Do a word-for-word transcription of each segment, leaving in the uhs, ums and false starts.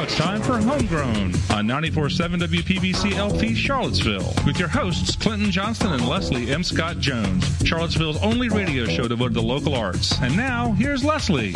Now it's time for Homegrown on ninety-four point seven W P B C L P Charlottesville with your hosts Clinton Johnston and Leslie M. Scott Jones, Charlottesville's only radio show devoted to local arts. And now, here's Leslie.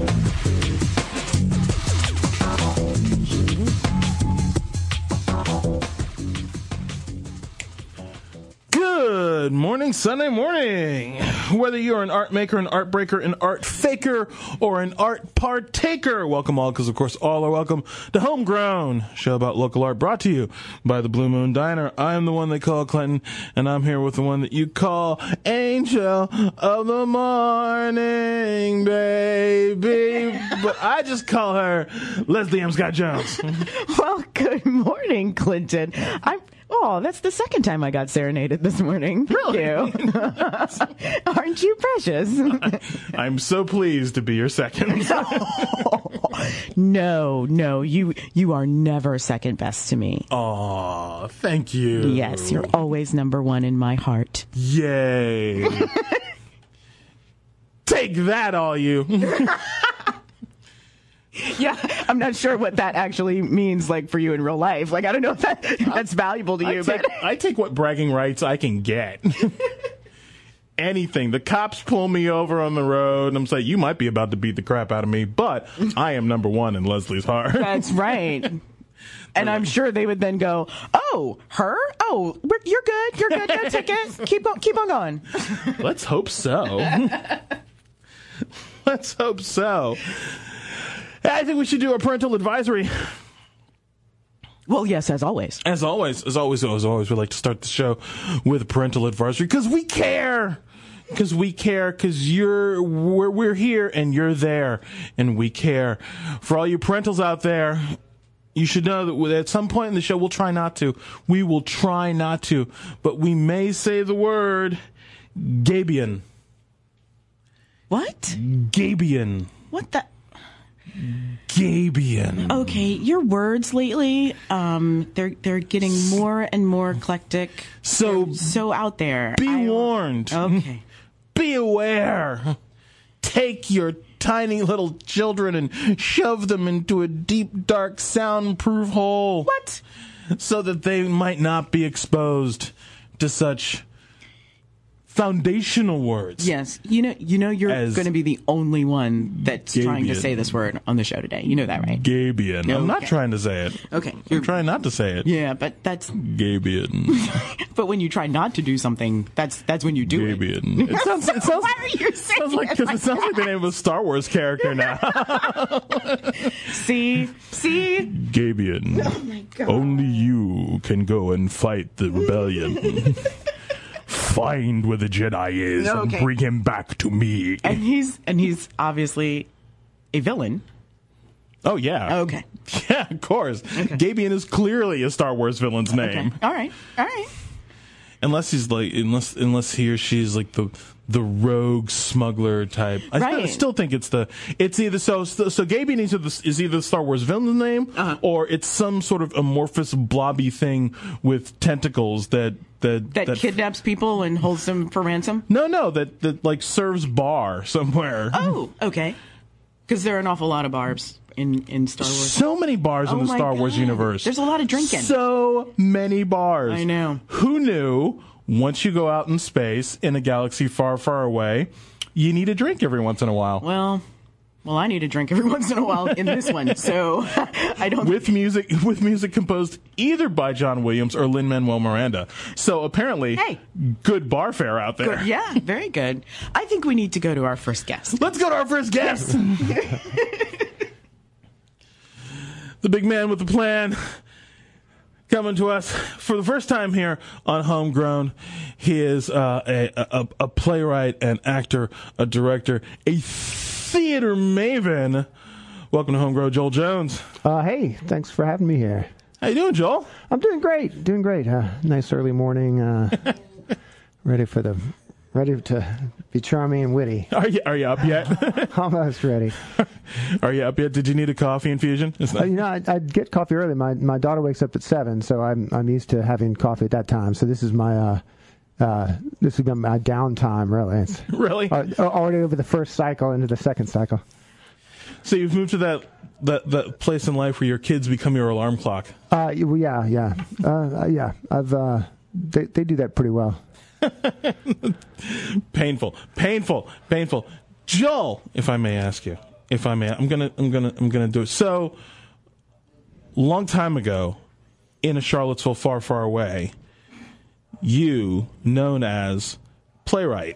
Good morning, Sunday morning. Whether you're an art maker, an art breaker, an art faker, or an art partaker, welcome all, because of course all are welcome to Homegrown, show about local art brought to you by the Blue Moon Diner. I'm the one they call Clinton, and I'm here with the one that you call Angel of the Morning, baby. But I just call her Leslie M. Scott Jones. Well, good morning, Clinton. I'm Oh, that's the second time I got serenaded this morning. Thank Really? you. Aren't you precious? I, I'm so pleased to be your second. No, no, you you are never second best to me. Aw, thank you. Yes, you're always number one in my heart. Yay. Take that, all you. Yeah, I'm not sure what that actually means, like, for you in real life. Like, I don't know if, that, if that's valuable to you. I take, but I take what bragging rights I can get. Anything. The cops pull me over on the road, and I'm saying, you might be about to beat the crap out of me, but I am number one in Leslie's heart. That's right. And I'm sure they would then go, oh, her? Oh, we're, you're good. You're good. No ticket. Keep on, keep on going. Let's hope so. Let's hope so. I think we should do a parental advisory. Well, yes, as always. As always, as always, as always, we like to start the show with a parental advisory because we care. Because we care, because you're, we're, we're here and you're there and we care. For all you parentals out there, you should know that at some point in the show, we'll try not to. We will try not to, but we may say the word Gabian. What? Gabian. What the? Gabian. Okay, your words lately, um, they're they're getting more and more eclectic. So They're so out there. Be I, warned. Okay. Be aware. Take your tiny little children and shove them into a deep, dark, soundproof hole. What? So that they might not be exposed to such foundational words. Yes, you know, you know, you're As going to be the only one that's trying to Gabian. say this word on the show today. You know that, right? Gabian. I'm not Okay. trying to say it. Okay, I'm you're trying not to say it. Yeah, but that's Gabian. but when you try not to do something, that's that's when you do it. Gabian. It sounds. It sounds. Why are you saying sounds like, it cause it sounds like the name of a Star Wars character now. See, see. Gabian. Oh my God. Only you can go and fight the rebellion. Find where the Jedi is Okay. and bring him back to me. And he's and he's obviously a villain. Oh, yeah. Okay. Yeah, of course. Gabian is clearly a Star Wars villain's name. Okay. All right. All right. Unless he's like, unless unless he or she's like the the rogue smuggler type. I Right. still, still think it's the it's either so so, so Gabian is either, is either the Star Wars villain's name Uh-huh. or it's some sort of amorphous blobby thing with tentacles that that That, kidnaps people and holds them for ransom. No, no, that that like serves bar somewhere. Oh, okay. Because there are an awful lot of barbs in in Star Wars. So many bars in Oh the my Star Wars God. universe. There's a lot of drinking. So many bars. I know. Who knew once you go out in space in a galaxy far, far away, you need a drink every once in a while. Well, well, I need a drink every once in a while in this one, so I don't. With music, with music composed either by John Williams or Lin-Manuel Miranda. So apparently, Hey. good bar fare out there. Good. Yeah, very good. I think we need to go to our first guest. Let's go to our first guest. The big man with the plan. Coming to us for the first time here on Homegrown. He is uh, a, a, a playwright, an actor, a director, a theater maven. Welcome to Homegrown, Joel Jones. Uh, hey, thanks for having me here. How you doing, Joel? I'm doing great, doing great. Uh, nice early morning. Uh, ready for the, ready to be charming and witty. Are you are you up yet? Almost ready. Are you up yet? Did you need a coffee infusion? It's Uh, not- you know, I, I'd get coffee early. My my daughter wakes up at seven, so I'm I'm used to having coffee at that time. So this is my uh, uh, this has been my downtime. Really, it's really? uh, already over the first cycle into the second cycle. So you've moved to that, that that place in life where your kids become your alarm clock. Uh, well, yeah, yeah, uh, yeah. I've uh, they they do that pretty well. Painful, painful, painful. Joel, if I may ask you, if I may, I'm gonna, I'm gonna, I'm gonna do it. So, long time ago, in a Charlottesville far, far away, you, known as playwright,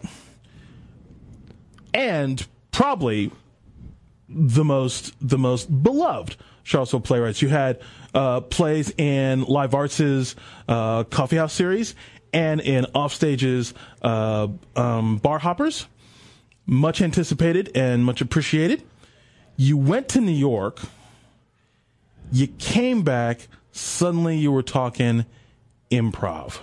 and probably the most, the most beloved Charlottesville playwrights. You had uh, plays in Live Arts' uh, Coffee House series and in Offstage's uh, um, Bar Hoppers. Much anticipated and much appreciated. You went to New York. You came back. Suddenly you were talking improv.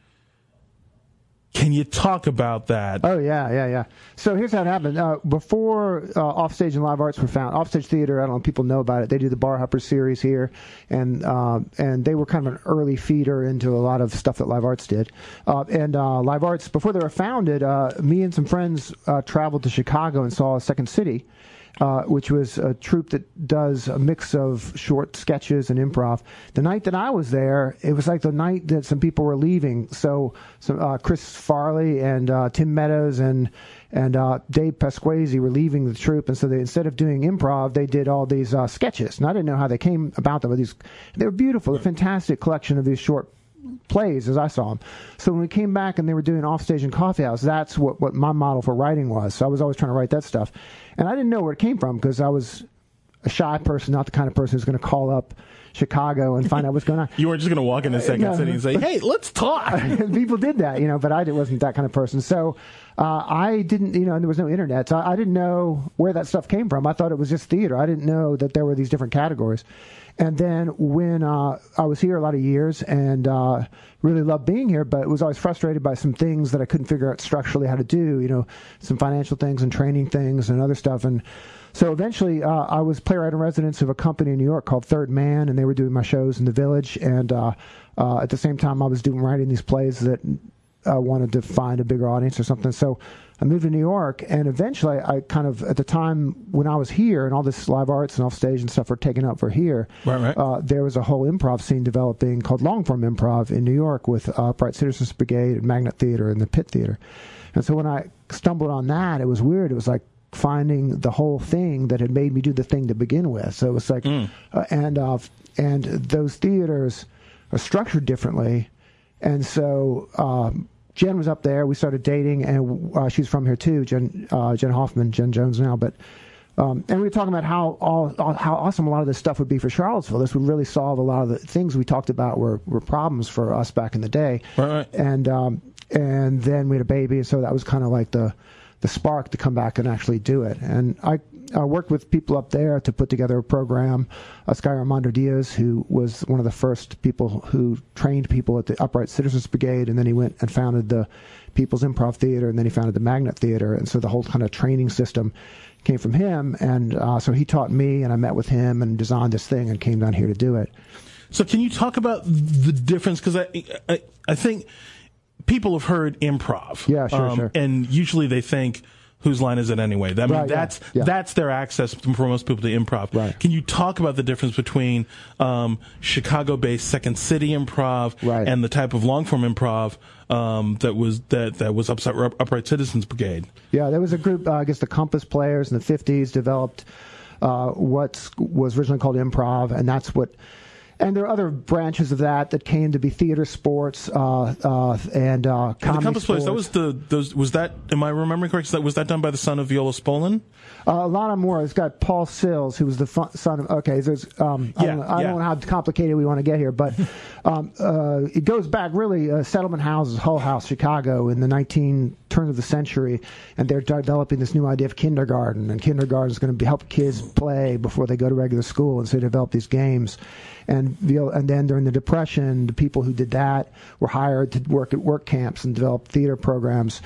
Can you talk about that? Oh, yeah, yeah, yeah. So here's how it happened. Uh, before uh, Offstage and Live Arts were found, Offstage Theater, I don't know if people know about it, they do the Bar Hopper series here, and uh, and they were kind of an early feeder into a lot of stuff that Live Arts did. Uh, and uh, Live Arts, before they were founded, uh, me and some friends uh, traveled to Chicago and saw Second City, Uh, which was a troupe that does a mix of short sketches and improv. The night that I was there, it was like the night that some people were leaving. So, so uh, Chris Farley and uh, Tim Meadows and and uh, Dave Pasquesi were leaving the troupe, and so they, instead of doing improv, they did all these uh, sketches. And I didn't know how they came about them, but these they were beautiful, a fantastic collection of these short plays as I saw them. So when we came back and they were doing Offstage and Coffee House, that's what, what my model for writing was. So I was always trying to write that stuff. And I didn't know where it came from because I was a shy person, not the kind of person who's going to call up Chicago and find out what's going on. You weren't just going to walk into Second No. City and say, hey, let's talk. People did that, you know, but I wasn't that kind of person. So uh, I didn't, you know, and there was no internet. So I, I didn't know where that stuff came from. I thought it was just theater. I didn't know that there were these different categories. And then when uh, I was here a lot of years and uh, really loved being here, but was always frustrated by some things that I couldn't figure out structurally how to do, you know, some financial things and training things and other stuff. And so eventually uh, I was playwright in residence of a company in New York called Third Man, and they were doing my shows in the Village. And uh, uh, at the same time, I was doing writing these plays that I wanted to find a bigger audience or something. So I moved to New York, and eventually I kind of, at the time when I was here and all this Live Arts and Offstage and stuff were taken up for here, right, right. Uh, there was a whole improv scene developing called long-form improv in New York with uh, Upright Citizens Brigade and Magnet Theater and the Pitt Theater. And so when I stumbled on that, it was weird. It was like finding the whole thing that had made me do the thing to begin with. So it was like, mm. uh, and uh, and those theaters are structured differently. And so um, Jen was up there. We started dating, and uh, she's from here too, Jen uh, Jen Hoffman, Jen Jones now. But um, and we were talking about how all, all how awesome a lot of this stuff would be for Charlottesville. This would really solve a lot of the things we talked about were were problems for us back in the day. Right, right. And um, and then we had a baby, so that was kind of like the the spark to come back and actually do it. And I uh, worked with people up there to put together a program. Uh, Sky Armando Diaz, who was one of the first people who trained people at the Upright Citizens Brigade, and then he went and founded the People's Improv Theater, and then he founded the Magnet Theater. And so the whole kind of training system came from him. And uh, so he taught me, and I met with him and designed this thing and came down here to do it. So can you talk about the difference? Because I, I, I think people have heard improv. Yeah, sure, um, sure. And usually they think, whose line is it anyway? I mean, Right, yeah, that's yeah. that's their access for most people to improv. Right. Can you talk about the difference between um, Chicago-based Second City improv Right. and the type of long-form improv um, that was that that was Upright, Upright Citizens Brigade? Yeah, there was a group, uh, I guess the Compass Players in the fifties developed uh, what was originally called improv, and that's what. And there are other branches of that that came to be theater, sports, uh, uh, and uh, comedy. And the Compass Players, that was sports. the those was that? Am I remembering correct? Was that done by the son of Viola Spolin? Uh, a lot of more. It's got Paul Sills, who was the fun, son of. Okay, there's. Um, I, Yeah, don't know, I yeah. don't know how complicated we want to get here, but um, uh, it goes back really. Uh, settlement houses, Hull House, Chicago, in the nineteen turn of the century, and they're developing this new idea of kindergarten, and kindergarten is going to be, help kids play before they go to regular school, and so they develop these games. And and then during the Depression, the people who did that were hired to work at work camps and develop theater programs.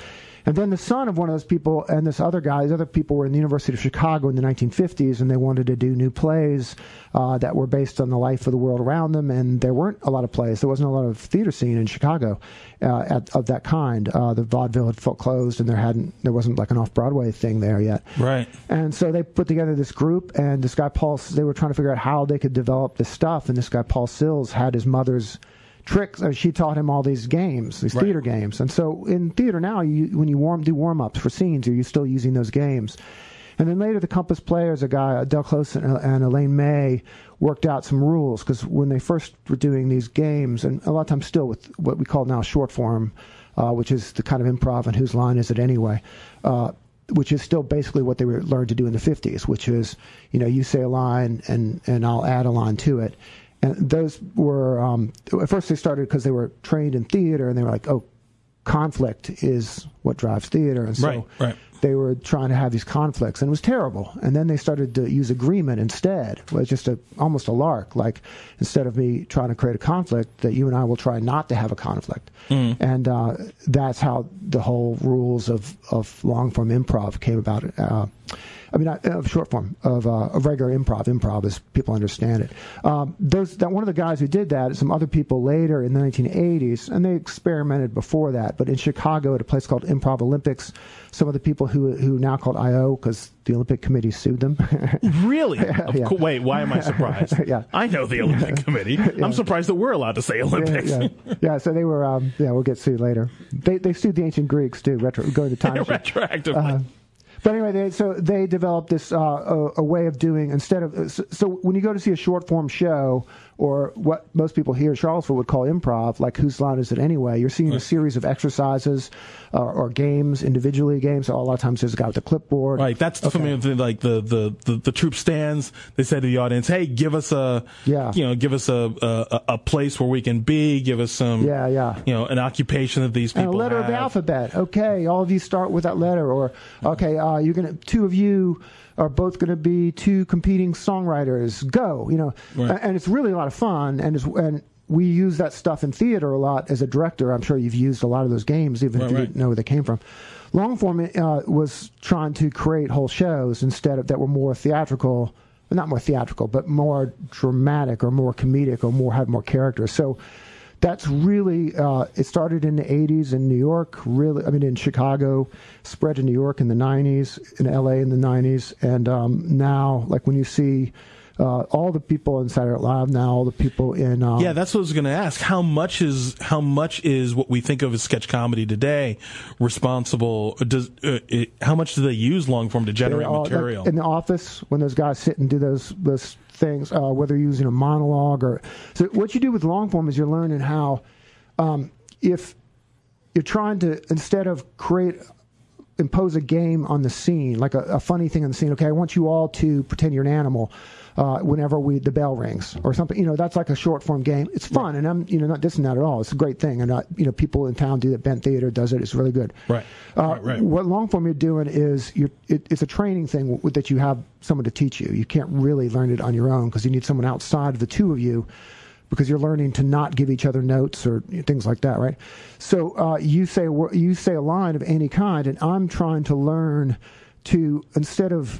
And then the son of one of those people and this other guy, these other people were in the University of Chicago in the nineteen fifties, and they wanted to do new plays uh, that were based on the life of the world around them, and there weren't a lot of plays. There wasn't a lot of theater scene in Chicago uh, at, of that kind. Uh, the vaudeville had closed, and there hadn't there wasn't like an off-Broadway thing there yet. Right. And so they put together this group, and this guy Paul, they were trying to figure out how they could develop this stuff, and this guy Paul Sills had his mother's tricks. Uh, she taught him all these games, these right. theater games. And so in theater now, you, when you warm do warm-ups for scenes, you're still using those games. And then later, the Compass Players, a guy, Del Close and, and Elaine May, worked out some rules, because when they first were doing these games, and a lot of times still with what we call now short form, uh, which is the kind of improv and whose line is it anyway, uh, which is still basically what they were learned to do in the fifties, which is, you know, you say a line and, and I'll add a line to it. And those were, um, at first they started because they were trained in theater, and they were like, oh, conflict is what drives theater. And so right, right. they were trying to have these conflicts, and it was terrible. And then they started to use agreement instead. It was just a, almost a lark. Like, instead of me trying to create a conflict, that you and I will try not to have a conflict. Mm. And uh, that's how the whole rules of, of long-form improv came about. Uh, I mean, not, of short form, of, uh, of regular improv. Improv, as people understand it. Um, those, that one of the guys who did that, some other people later in the nineteen eighties, and they experimented before that, but in Chicago at a place called Improv Olympics, some of the people who who now called I O, because the Olympic Committee sued them. Really? yeah. Of co- wait, why am I surprised? yeah. I know the Olympic Committee. yeah. I'm surprised that we're allowed to say Olympics. Yeah, yeah. yeah so they were, um, yeah, we'll get sued later. They they sued the ancient Greeks, too, retro, going to time. Retroactively. Uh, But anyway, they, so they developed this uh, a, a way of doing, instead of, so, so when you go to see a short form show, or what most people here in Charlottesville would call improv, like whose line is it anyway, you're seeing right. a series of exercises uh, or games, individually games. So a lot of times there's a guy with a clipboard. Right, that's the okay. familiar thing, like the, the, the, the troupe stands, they say to the audience, hey, give us a, yeah. you know, give us a, a, a place where we can be, give us some, yeah, yeah. you know, an occupation that these people and a letter have. of the alphabet. Okay, all of you start with that letter. Or, okay, uh, you're going to, two of you are both going to be two competing songwriters. Go, you know, right. and it's really a lot of fun. And it's, and we use that stuff in theater a lot as a director. I'm sure you've used a lot of those games, even right, if you right. didn't know where they came from. Longform uh, was trying to create whole shows instead of that were more theatrical, not more theatrical, but more dramatic or more comedic or more had more characters. So that's really, uh, it started in the eighties in New York, really, I mean, in Chicago, spread to New York in the nineties, in L A in the nineties, and um, now, like when you see uh, all the people in Saturday Night Live now, all the people in... Um, yeah, that's what I was going to ask. How much is how much is what we think of as sketch comedy today responsible? Does uh, it, how much do they use long form to generate all, material? Like in The Office, when those guys sit and do those those things, uh, whether you're using a monologue or... So what you do with long form is you're learning how, um, if you're trying to, instead of create... impose a game on the scene, like a, a funny thing on the scene. Okay, I want you all to pretend you're an animal uh, whenever we the bell rings or something. You know, that's like a short form game. It's fun, right. and I'm you know not dissing that at all. It's a great thing, and uh, you know people in town do that. Bent Theater does it. It's really good. Right. Uh, right, right. What long form you're doing is you're it, it's a training thing w- that you have someone to teach you. You can't really learn it on your own because you need someone outside of the two of you, because you're learning to not give each other notes or things like that, right? So uh, you say you say a line of any kind, and I'm trying to learn to, instead of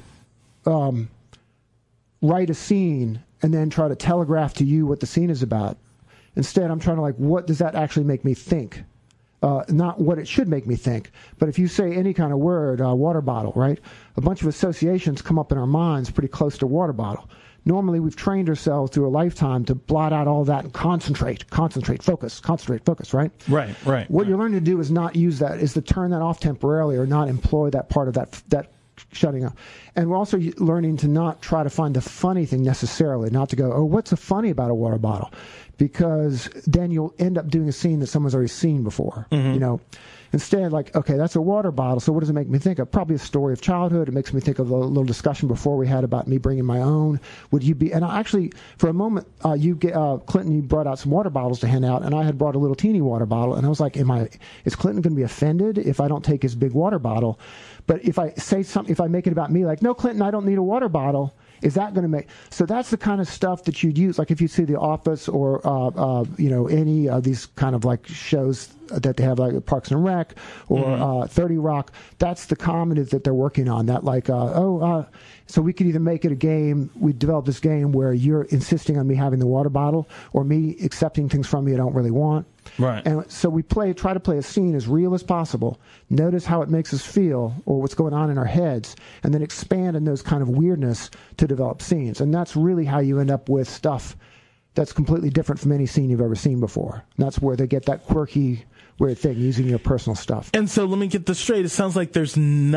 um, write a scene and then try to telegraph to you what the scene is about, instead I'm trying to, like, what does that actually make me think? Uh, not what it should make me think, but if you say any kind of word, uh, water bottle, right? A bunch of associations come up in our minds pretty close to water bottle. Normally, we've trained ourselves through a lifetime to blot out all that and concentrate, concentrate, focus, concentrate, focus, right? Right, right. What right. you're learning to do is not use that, is to turn that off temporarily or not employ that part of that that shutting up. And we're also learning to not try to find the funny thing necessarily, not to go, oh, what's so funny about a water bottle? Because then you'll end up doing a scene that someone's already seen before, mm-hmm. you know? Instead, like, okay, that's a water bottle, so what does it make me think of? Probably a story of childhood. It makes me think of a little discussion before we had about me bringing my own. Would you be, and I actually, for a moment, uh, you get, uh, Clinton, you brought out some water bottles to hand out, and I had brought a little teeny water bottle, and I was like, am I, is Clinton going to be offended if I don't take his big water bottle? But if I say something, if I make it about me, like, no, Clinton, I don't need a water bottle, is that going to make... So that's the kind of stuff that you'd use, like if you see The Office or, uh, uh, you know, any of these kind of like shows that they have, like Parks and Rec or mm-hmm. uh, thirty Rock. That's the comedy that they're working on. That like, uh, oh, uh, so we could either make it a game. We develop this game where you're insisting on me having the water bottle, or me accepting things from you I don't really want. Right. And so we play, try to play a scene as real as possible. Notice how it makes us feel, or what's going on in our heads, and then expand in those kind of weirdness to develop scenes. And that's really how you end up with stuff that's completely different from any scene you've ever seen before. And that's where they get that quirky, weird thing using your personal stuff. And so let me get this straight. It sounds like there's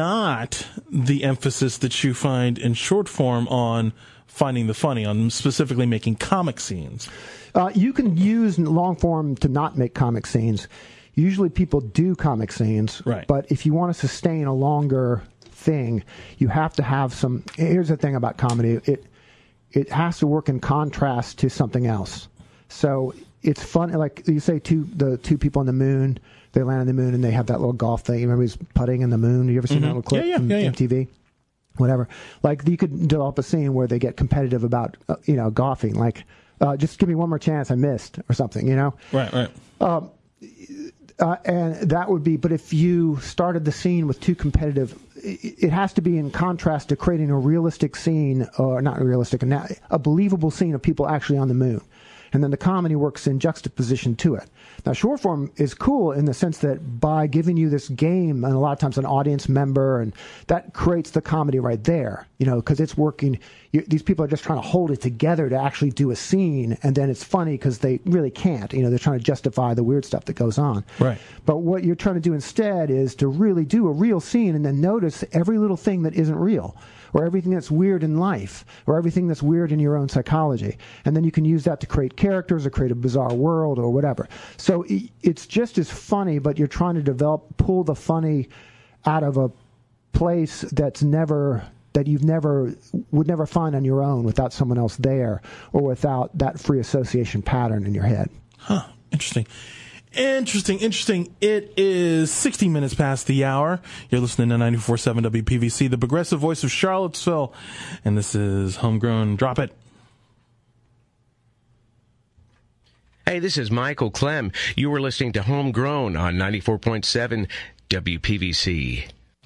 not the emphasis that you find in short form on finding the funny, on specifically making comic scenes. Uh, you can use long form to not make comic scenes. Usually people do comic scenes, right. But if you want to sustain a longer thing, you have to have some... Here's the thing about comedy. It it has to work in contrast to something else. So it's fun. Like you say, two the two people on the moon, they land on the moon and they have that little golf thing. You remember he's putting in the moon? Have you ever seen mm-hmm. that little clip yeah, yeah, from yeah, yeah. M T V? Whatever. Like you could develop a scene where they get competitive about, uh, you know, golfing. Like... Uh, just give me one more chance, I missed, or something, you know? Right, right. Um, uh, and that would be, but if you started the scene with too competitive, it, it has to be in contrast to creating a realistic scene, or not realistic, a, a believable scene of people actually on the moon. And then the comedy works in juxtaposition to it. Now, short form is cool in the sense that by giving you this game, and a lot of times an audience member, and that creates the comedy right there, you know, because it's working. You, these people are just trying to hold it together to actually do a scene, and then it's funny because they really can't. You know, they're trying to justify the weird stuff that goes on. Right. But what you're trying to do instead is to really do a real scene and then notice every little thing that isn't real, or everything that's weird in life, or everything that's weird in your own psychology. And then you can use that to create characters or create a bizarre world or whatever. So it's just as funny, but you're trying to develop, pull the funny out of a place that's never, that you've never, would never find on your own without someone else there, or without that free association pattern in your head. Huh. Interesting. Interesting, interesting. It is sixty minutes past the hour. You're listening to ninety-four point seven W P V C, the progressive voice of Charlottesville. And this is Homegrown. Drop it. Hey, this is Michael Clem. You were listening to Homegrown on ninety-four point seven W P V C.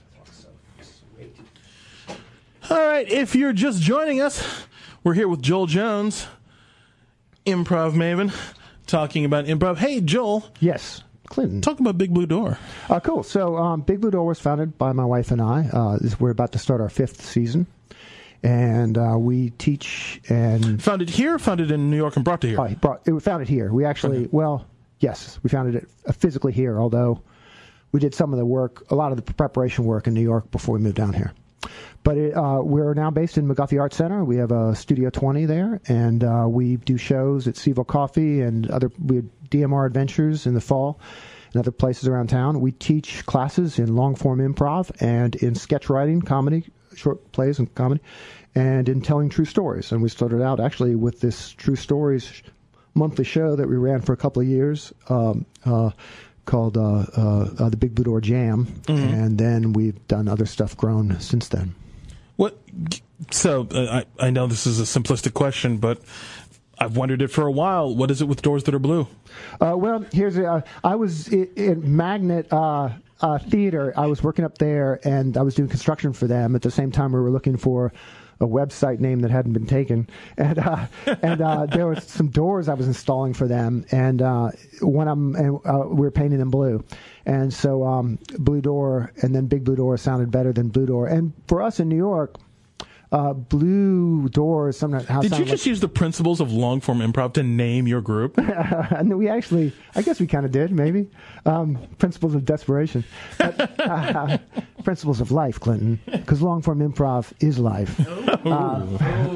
All right, if you're just joining us, we're here with Joel Jones, improv maven, talking about improv. Hey, Joel. Yes, Clinton. Talk about Big Blue Door. Uh, cool. So um, Big Blue Door was founded by my wife and I. Uh, this, we're about to start our fifth season. And uh, we teach and... Founded here, founded in New York and brought to here? Oh, brought, it was founded here. We actually, okay. well, yes, we founded it physically here, although we did some of the work, a lot of the preparation work in New York before we moved down here. But it, uh, we're now based in McGuffey Arts Center. We have a Studio twenty there, and uh, we do shows at Seville Coffee and other we have D M R Adventures in the fall and other places around town. We teach classes in long-form improv and in sketch writing, comedy, short plays and comedy, and in telling true stories. And we started out actually with this True Stories monthly show that we ran for a couple of years um, uh, called uh, uh, uh, the Big Blue Door Jam, mm-hmm. and then we've done other stuff grown since then. What? So uh, I I know this is a simplistic question, but I've wondered it for a while. What is it with doors that are blue? Uh, well, here's uh, I was in Magnet uh, uh, Theater. I was working up there, and I was doing construction for them. At the same time, we were looking for a website name that hadn't been taken, and uh, and uh, there was some doors I was installing for them, and uh, when I'm and uh, we were painting them blue, and so um, Blue Door and then Big Blue Door sounded better than Blue Door, and for us in New York. Uh, blue doors. Sometimes did you just like, use the principles of long form improv to name your group? And we actually, I guess we kind of did, maybe. Um, principles of desperation, but, uh, principles of life, Clinton, because long form improv is life. Uh,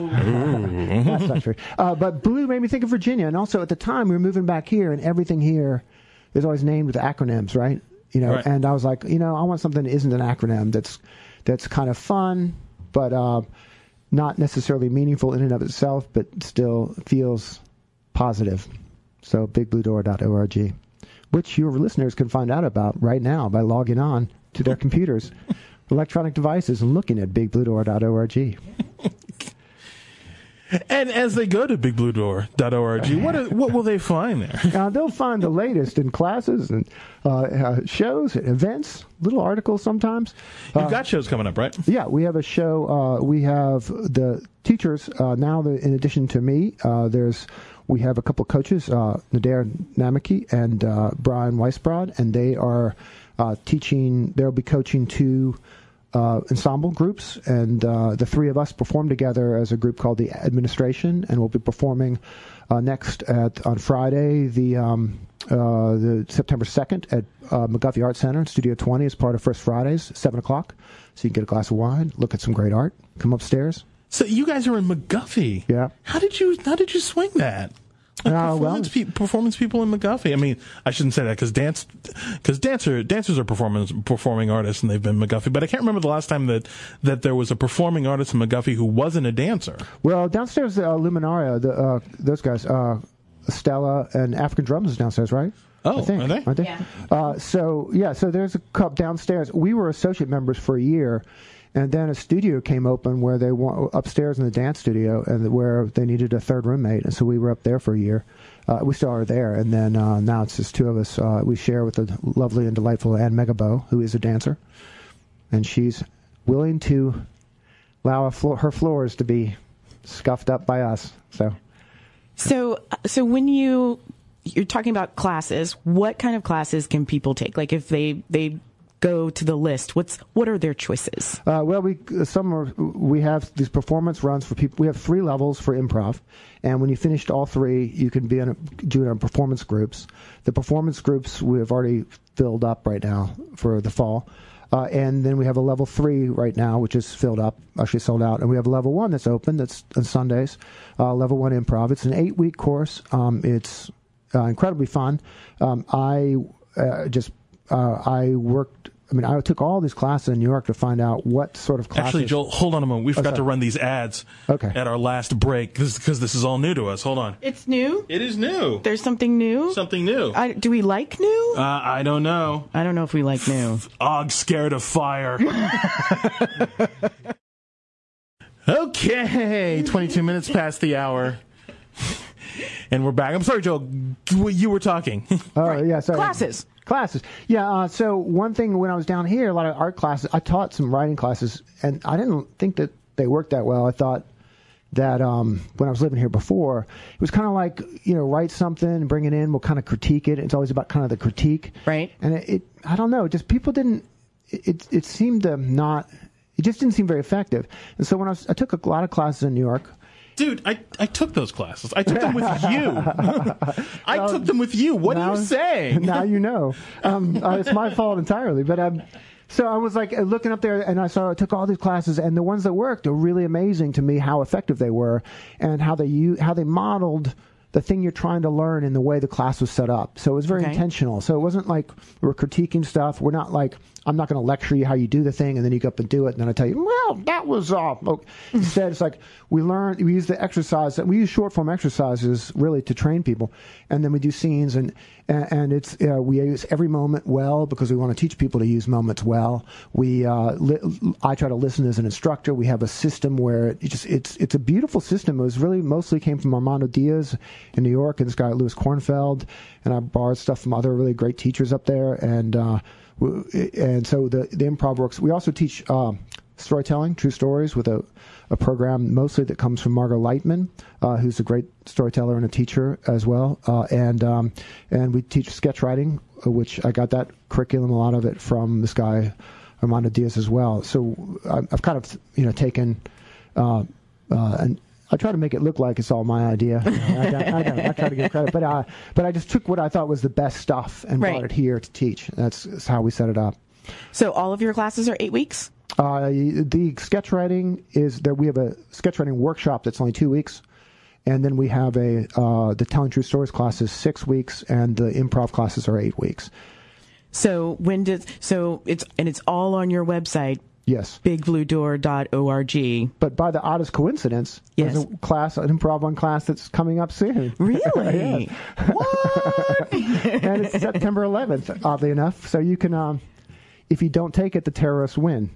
that's not true. Uh, but blue made me think of Virginia, and also at the time we were moving back here, and everything here is always named with acronyms, right? You know, right. And I was like, you know, I want something that isn't an acronym. That's that's kind of fun, but. Uh, Not necessarily meaningful in and of itself, but still feels positive. So big blue door dot org, which your listeners can find out about right now by logging on to their computers, electronic devices, and looking at big blue door dot org. And as they go to big blue door dot org, what are, what will they find there? Uh, they'll find the latest in classes and uh, uh, shows and events, little articles sometimes. You've Uh, got shows coming up, right? Yeah, we have a show. Uh, we have the teachers uh, now. The, in addition to me, uh, there's we have a couple of coaches, uh, Nader Namaki and uh, Brian Weisbrod, and they are uh, teaching. They'll be coaching two uh, ensemble groups, and uh, the three of us perform together as a group called the Administration, and we'll be performing uh, next at on Friday, the um, uh, the September second at uh, McGuffey Art Center, Studio twenty, as part of First Fridays, seven o'clock. So you can get a glass of wine, look at some great art, come upstairs. So you guys are in McGuffey. Yeah. How did you How did you swing that? Like Uh, well- performance, pe- performance people in McGuffey. I mean, I shouldn't say that because dance, because dancer dancers are performance performing artists, and they've been McGuffey. But I can't remember the last time that that there was a performing artist in McGuffey who wasn't a dancer. Well, downstairs, uh, Luminaria, the, uh, those guys, uh, Stella and African Drums is downstairs, right? Oh, I think, are they? Aren't they? Yeah. Uh, so, yeah, so there's a cup downstairs. We were associate members for a year, and then a studio came open where they want upstairs in the dance studio, and where they needed a third roommate, and so we were up there for a year. Uh, we still are there, and then uh, now it's just two of us. Uh, we share with the lovely and delightful Anne Megabo, who is a dancer, and she's willing to allow a floor, her floors to be scuffed up by us. So, So, so when you you're talking about classes, what kind of classes can people take? Like if they they go to the list, what's what are their choices? uh, well, we some are, we have these performance runs for people. We have three levels for improv, and when you finished all three, you can be in a, do it on performance groups. The performance groups we have already filled up right now for the fall. Uh, and then we have a level three right now, which is filled up, actually sold out. And we have a level one that's open, that's on Sundays, uh, level one improv. It's an eight-week course. Um, it's uh, incredibly fun. Um, I uh, just, uh, I worked, I mean, I took all these classes in New York to find out what sort of classes. Actually, Joel, hold on a moment. We forgot to sorry. run these ads Okay. at our last break because this is all new to us. Hold on. It's new. It is new. There's something new. Something new. I, do we like new? Uh, I don't know. I don't know if we like new. Og scared of fire. Okay, twenty-two minutes past the hour. And we're back. I'm sorry, Joel. You were talking. Oh, yeah, sorry. Classes. Classes. Yeah, uh, so one thing when I was down here, a lot of art classes, I taught some writing classes, and I didn't think that they worked that well. I thought that um, when I was living here before, it was kind of like, you know, write something, bring it in, we'll kind of critique it. It's always about kind of the critique. Right. And it, it I don't know, just people didn't, it, it, it seemed to not, it just didn't seem very effective. And so when I, was, I took a lot of classes in New York. Dude, I, I took those classes. I took them with you. I took them with you. What now, are you saying? Now you know. Um, uh, it's my fault entirely. But um, so I was like looking up there, and I saw I took all these classes, and the ones that worked are really amazing to me. How effective they were, and how they u- how they modeled the thing you're trying to learn in the way the class was set up. So it was very Okay. intentional. So it wasn't like we're critiquing stuff. We're not like, I'm not going to lecture you how you do the thing and then you go up and do it and then I tell you, well, that was off. Uh, Instead, it's like we learn, we use the exercise, we use short form exercises really to train people. And then we do scenes and, and, and it's, uh, we use every moment well because we want to teach people to use moments well. We, uh, li- I try to listen as an instructor. We have a system where it just, it's, it's a beautiful system. It was really mostly came from Armando Diaz in New York and this guy, Louis Kornfeld. And I borrowed stuff from other really great teachers up there. And, uh, and so the, the improv works. We also teach, uh, storytelling, true stories with a, a program mostly that comes from Margot Lightman, uh, who's a great storyteller and a teacher as well. Uh, and, um, and we teach sketch writing, which I got that curriculum, a lot of it from this guy, Armando Diaz as well. So I've kind of, you know, taken, uh, uh, and I try to make it look like it's all my idea. I, don't, I, don't, I try to give credit, but uh, but I just took what I thought was the best stuff and Right. brought it here to teach. That's, that's how we set it up. So all of your classes are eight weeks? Uh, the sketch writing is that we have a sketch writing workshop that's only two weeks, and then we have a uh, the telling true stories class is six weeks, and the improv classes are eight weeks. So when does so it's and it's all on your website, Yes. big blue door dot org. But by the oddest coincidence, Yes. there's a class, an improv one class that's coming up soon. Really? What? And it's September eleventh, oddly enough. So you can, um, if you don't take it, the terrorists win.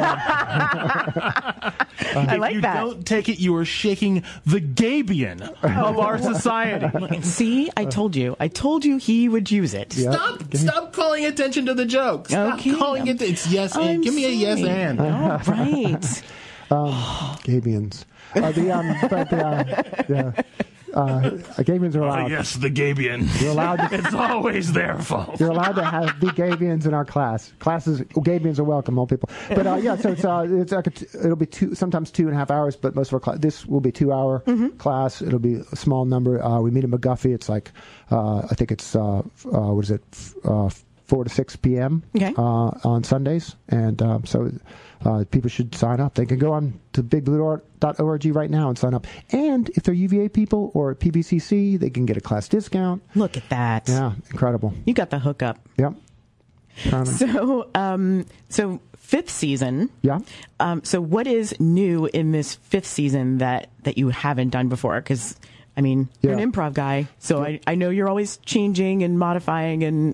I like if you that. don't take it, you are shaking the Gabian of our society. See, I told you. I told you he would use it. Yeah. Stop! Stop calling attention to the joke. Stop Okay. calling it. It's yes I'm and. Give me a yes sorry. and. All right. Um, Gabians. Uh, the, um, but the, uh, yeah. Uh, Gabians are Oh, allowed. yes, the Gabian. You're allowed to, It's always their fault. you're allowed to have the Gabians in our class. Classes, Gabians are welcome, all people. But uh, yeah, so it's uh, it's like a t- it'll be two, sometimes two and a half hours, but most of our class, this will be two hour Mm-hmm. class. It'll be a small number. Uh, we meet in McGuffey. It's like uh, I think it's uh, f- uh, what is it, f- uh, four to six p.m. Okay. Uh, on Sundays, and um, so. Uh, people should sign up. They can go on to big blue dot org right now and sign up. And if they're U V A people or P V C C, they can get a class discount. Look at that. Yeah, incredible. You got the hookup. Yep. Trying to- So, um, so fifth season. yeah. Um, so what is new in this fifth season that, that you haven't done before? Because, I mean, you're Yeah. an improv guy, so I, I know you're always changing and modifying and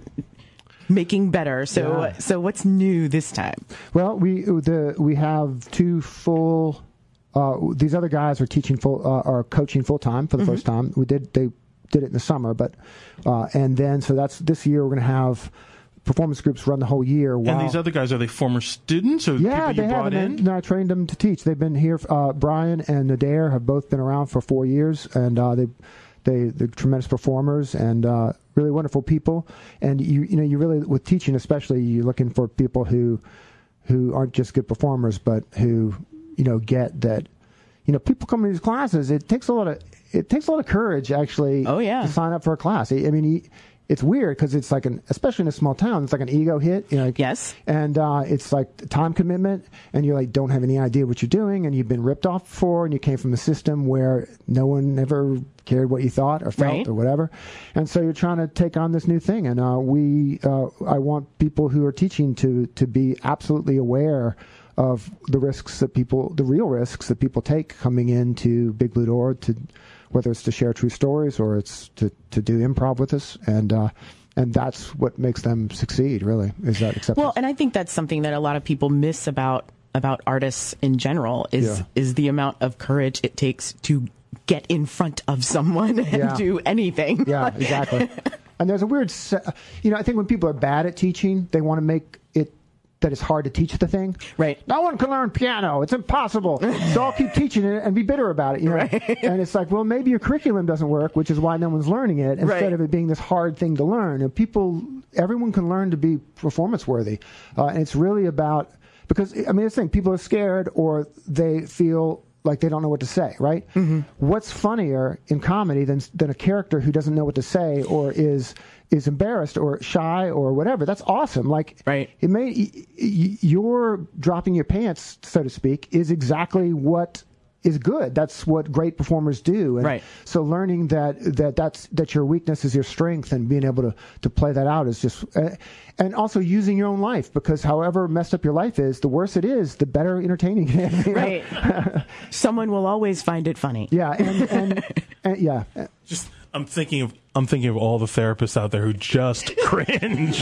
making better. So, Yeah. so what's new this time? Well, we the we have two full. Uh, these other guys are teaching full, uh, are coaching full time for the Mm-hmm. first time. We did they did it in the summer, but uh, and then so that's this year we're going to have performance groups run the whole year. And while- these other guys, are they former students or yeah, people you they have. brought And in? then I trained them to teach. They've been here. Uh, Brian and Nader have both been around for four years, and uh, they they they're tremendous performers and uh, really wonderful people. And you you know you really with teaching especially you're looking for people who who aren't just good performers, but who you know get that. You know, people come to these classes. It takes a lot of it takes a lot of courage actually. Oh, yeah. To sign up for a class. I I mean. He, it's weird because it's like an, especially in a small town, it's like an ego hit. You know, like, Yes. and uh, it's like time commitment, and you like don't have any idea what you're doing, and you've been ripped off before, and you came from a system where no one ever cared what you thought or felt Right. or whatever, and so you're trying to take on this new thing. And uh, we, uh, I want people who are teaching to to be absolutely aware of the risks that people, the real risks that people take coming into Big Blue Door to. Whether it's to share true stories or it's to, to do improv with us, and uh, and that's what makes them succeed. Really, is that acceptance? Well, and I think that's something that a lot of people miss about about artists in general is Yeah. is the amount of courage it takes to get in front of someone and Yeah. do anything. Yeah, exactly. And there's a weird, se- you know, I think when people are bad at teaching, they want to make it that it's hard to teach the thing. Right. No one can learn piano. It's impossible. So I'll keep teaching it and be bitter about it. You know? Right. And it's like, well, maybe your curriculum doesn't work, which is why no one's learning it, instead Right. of it being this hard thing to learn. And people, everyone can learn to be performance worthy. Uh, and it's really about, because, I mean, it's the thing, people are scared or they feel like they don't know what to say, right? Mm-hmm. What's funnier in comedy than than a character who doesn't know what to say or is is embarrassed or shy or whatever? That's awesome. Like, Right. it may y- y- your dropping your pants, so to speak, is exactly what is good. That's what great performers do. And Right. so learning that that that's that your weakness is your strength and being able to to play that out is just. Uh, and also using your own life, because however messed up your life is, the worse it is, the better entertaining it is. you know? Right. Someone will always find it funny. Yeah, and, and, and yeah, Just, I'm thinking of I'm thinking of all the therapists out there who just cringed.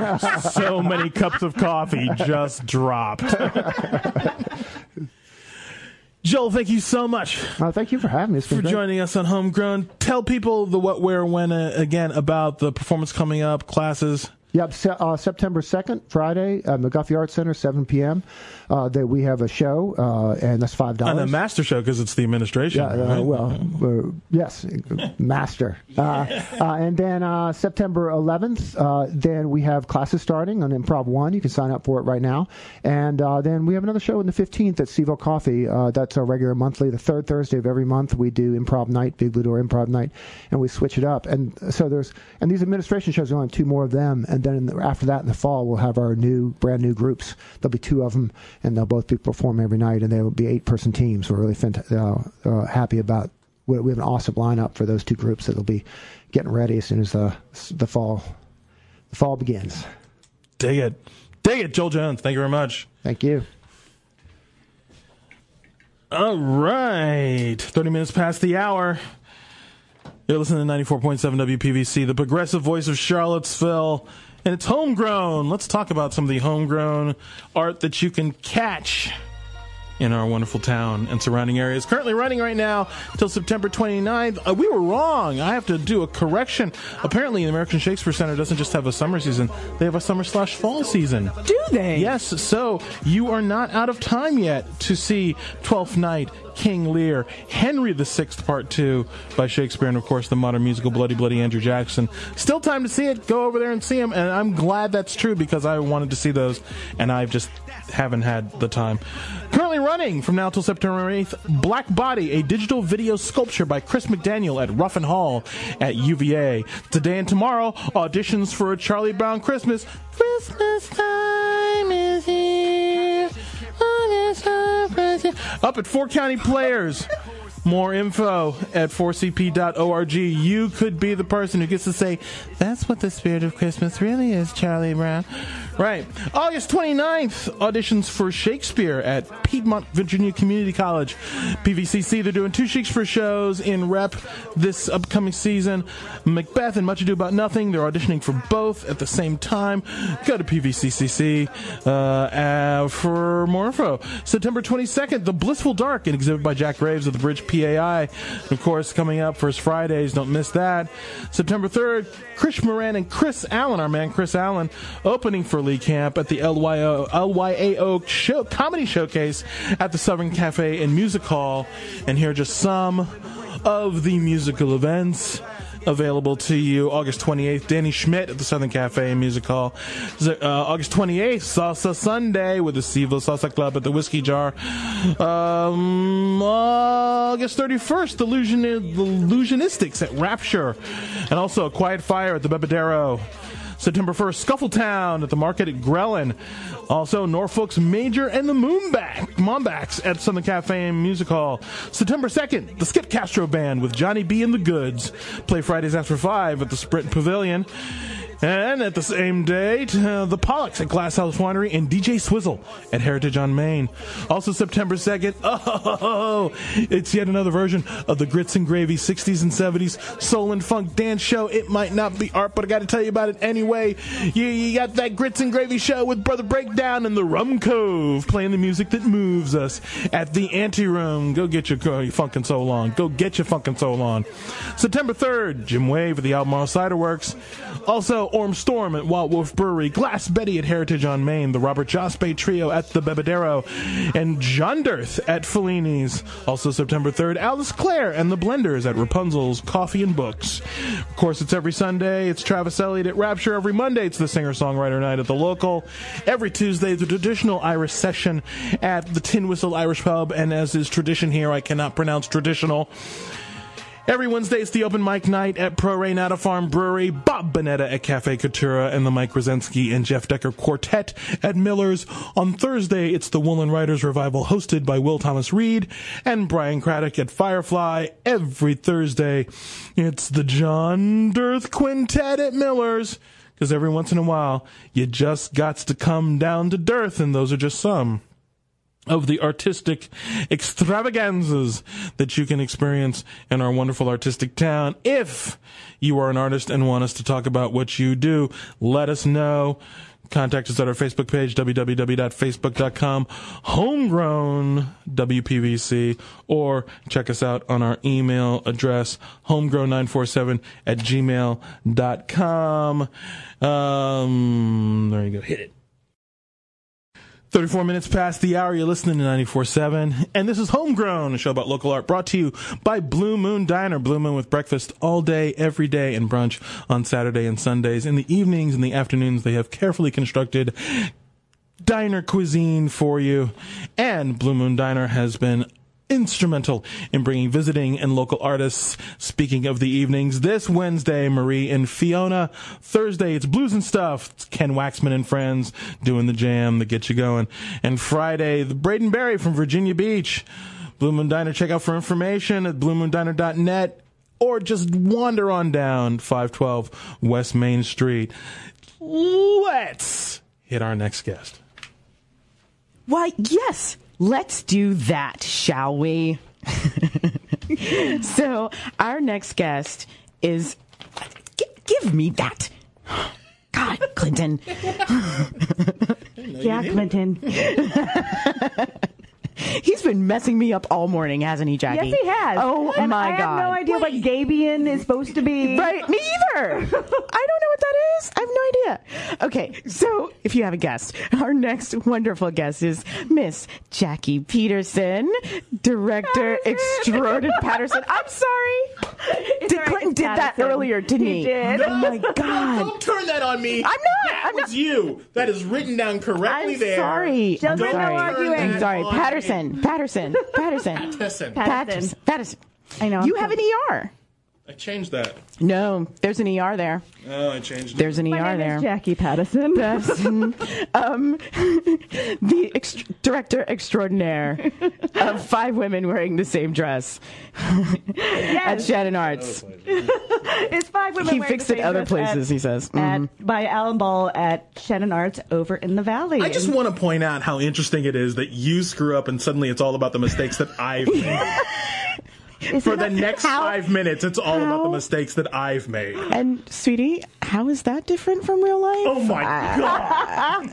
So many cups of coffee just dropped. Joel, thank you so much uh, thank you for having me. It's been for great. joining us on Homegrown. Tell people the what, where, when uh, again about the performance coming up, classes. Yep, se- uh, September second, Friday, at McGuffey Arts Center, seven p.m. Uh, that we have a show, uh, and that's five dollars. On the master show because it's the administration. Yeah, uh, right? well, uh, yes, master. Uh, uh, and then uh, September eleventh, uh, then we have classes starting on Improv One. You can sign up for it right now. And uh, then we have another show on the fifteenth at Seaville Coffee. Uh, that's our regular monthly. The third Thursday of every month, we do Improv Night, Big Blue Door Improv Night, and we switch it up. And so there's, and these administration shows, we only have two more of them. And then in the, after that in the fall, we'll have our new, brand new groups. There'll be two of them, and they'll both be performing every night, and they will be eight-person teams. We're really fant- uh, uh, happy about. We we have an awesome lineup for those two groups that'll be getting ready as soon as the the fall the fall begins. Dig it. Dig it, Joel Jones. Thank you very much. Thank you. All right. thirty minutes past the hour. You're listening to ninety-four point seven W P V C, the progressive voice of Charlottesville. and it's homegrown. Let's talk about some of the homegrown art that you can catch in our wonderful town and surrounding areas. Currently running right now till September twenty-ninth. Uh, we were wrong. I have to do a correction. Apparently, the American Shakespeare Center doesn't just have a summer season. They have a summer slash fall season. Do they? Yes. So you are not out of time yet to see Twelfth Night, King Lear, Henry the Sixth Part two by Shakespeare, and of course the modern musical Bloody Bloody Andrew Jackson. Still time to see it. Go over there and see him. And I'm glad that's true because I wanted to see those and I've just haven't had the time. Currently running from now till September eighth, Black Body, a digital video sculpture by Chris McDaniel at Ruffin Hall at U V A. Today and tomorrow, auditions for a Charlie Brown Christmas. Christmas time is here. Up at Four County Players. More info at four c p dot org. You could be the person who gets to say, that's what the spirit of Christmas really is, Charlie Brown. Right. August twenty-ninth, auditions for Shakespeare at Piedmont, Virginia Community College. P V C C, they're doing two Shakespeare shows in rep this upcoming season. Macbeth and Much Ado About Nothing, they're auditioning for both at the same time. Go to P V C C C uh, uh, for more info. September twenty-second, The Blissful Dark, an exhibit by Jack Graves of the Bridge P A I. And of course, coming up First Fridays, don't miss that. September third, Krish Moran and Chris Allen, our man Chris Allen, opening for Lee Camp at the L Y O, L Y A O show, Comedy Showcase at the Southern Cafe and Music Hall. And here are just some of the musical events available to you. August twenty-eighth, Danny Schmidt at the Southern Cafe and Music Hall. Uh, August twenty-eighth, Salsa Sunday with the Seville Salsa Club at the Whiskey Jar. Um, August thirty-first, the, Illusion- the Illusionistics at Rapture. And also A Quiet Fire at the Bebedero. September first, Scuffletown at the Market at Grellin. Also, Norfolk's Major and the Moonback, Mombacks at Southern Cafe and Music Hall. September second, the Skip Castro Band with Johnny B and the Goods. Play Fridays after five at the Sprint Pavilion. And at the same date, uh, the Pollocks at Glass House Winery and D J Swizzle at Heritage on Main. Also September second, oh, it's yet another version of the Grits and Gravy sixties and seventies Soul and Funk Dance Show. It might not be art, but I got to tell you about it anyway. You, you got that Grits and Gravy show with Brother Breakdown and the Rum Cove playing the music that moves us at the Anteroom. Go get your, your funk and soul on. Go get your funk and soul on. September third, Jim Wave at the Albemarle Cider Works. Also, Orm Storm at Wild Wolf Brewery, Glass Betty at Heritage on Main, the Robert Jospe Trio at the Bebedero, and John Dirth at Fellini's. Also September third, Alice Clare and the Blenders at Rapunzel's Coffee and Books. Of course, it's every Sunday. It's Travis Elliott at Rapture. Every Monday, it's the Singer-Songwriter Night at the Local. Every Tuesday, the traditional Irish session at the Tin Whistle Irish Pub, and as is tradition here, I cannot pronounce traditional. Every Wednesday, it's the open mic night at Pro Reynata Farm Brewery, Bob Bonetta at Cafe Coutura, and the Mike Rosensky and Jeff Decker Quartet at Miller's. On Thursday, it's the Woolen Writers Revival hosted by Will Thomas Reed and Brian Craddock at Firefly. Every Thursday, it's the John Dirth Quintet at Miller's, because every once in a while, you just got to come down to Dirth, and those are just some of the artistic extravaganzas that you can experience in our wonderful artistic town. If you are an artist and want us to talk about what you do, let us know. Contact us at our Facebook page, w w w dot facebook dot com, homegrown W P V C, or check us out on our email address, homegrown nine four seven at gmail dot com. Um, there you go. Hit it. thirty-four minutes past the hour, you're listening to ninety-four point seven, and this is Homegrown, a show about local art brought to you by Blue Moon Diner. Blue Moon with breakfast all day, every day, and brunch on Saturday and Sundays. In the evenings and the afternoons, they have carefully constructed diner cuisine for you, and Blue Moon Diner has been instrumental in bringing visiting and local artists. Speaking of the evenings, this Wednesday, Marie and Fiona. Thursday, it's Blues and Stuff. It's Ken Waxman and friends doing the jam that gets you going. And Friday, the Braden Berry from Virginia Beach. Blue Moon Diner, check out for information at blue moon diner dot net, or just wander on down five twelve West Main Street. Let's hit our next guest. Why, yes. Let's do that, shall we? So, our next guest is... G- give me that. God, God, Clinton. Yeah, Clinton. He's been messing me up all morning, hasn't he, Jackie? Yes, he has. Oh, and my I God. have no idea what Gabian is supposed to be. Right, me either. I don't know what that is. I have no idea. Okay, so if you haven't guessed, our next wonderful guest is Miss Jackie Peterson, director extraordinary. Patterson. I'm sorry. It's Did all right, Clinton it's did that Patterson. earlier, didn't he? He did. Oh my God. Don't turn that on me. I'm not. That I'm was not. you. That is written down correctly I'm there. sorry. Don't I'm turn sorry. no arguing. I'm sorry. on Patterson. Patterson. Patterson. Listen, Patterson. Patterson. I know. You have an E R. I changed that. No, there's an E R there. Oh, I changed it. There's an My E R name there. is Jackie Patterson. Patterson. um, the ex- director extraordinaire of Five Women Wearing the Same Dress at Yes. Shannon Arts. It's five women. He wearing fixed the it same other dress places, at, he says. At, Mhm. by Alan Ball at Shannon Arts over in the Valley. I just want to point out how interesting it is that you screw up and suddenly it's all about the mistakes that I've made. Is For it the not- next How- five minutes, it's all about the how- mistakes that I've made. And, sweetie, how is that different from real life? Oh my God.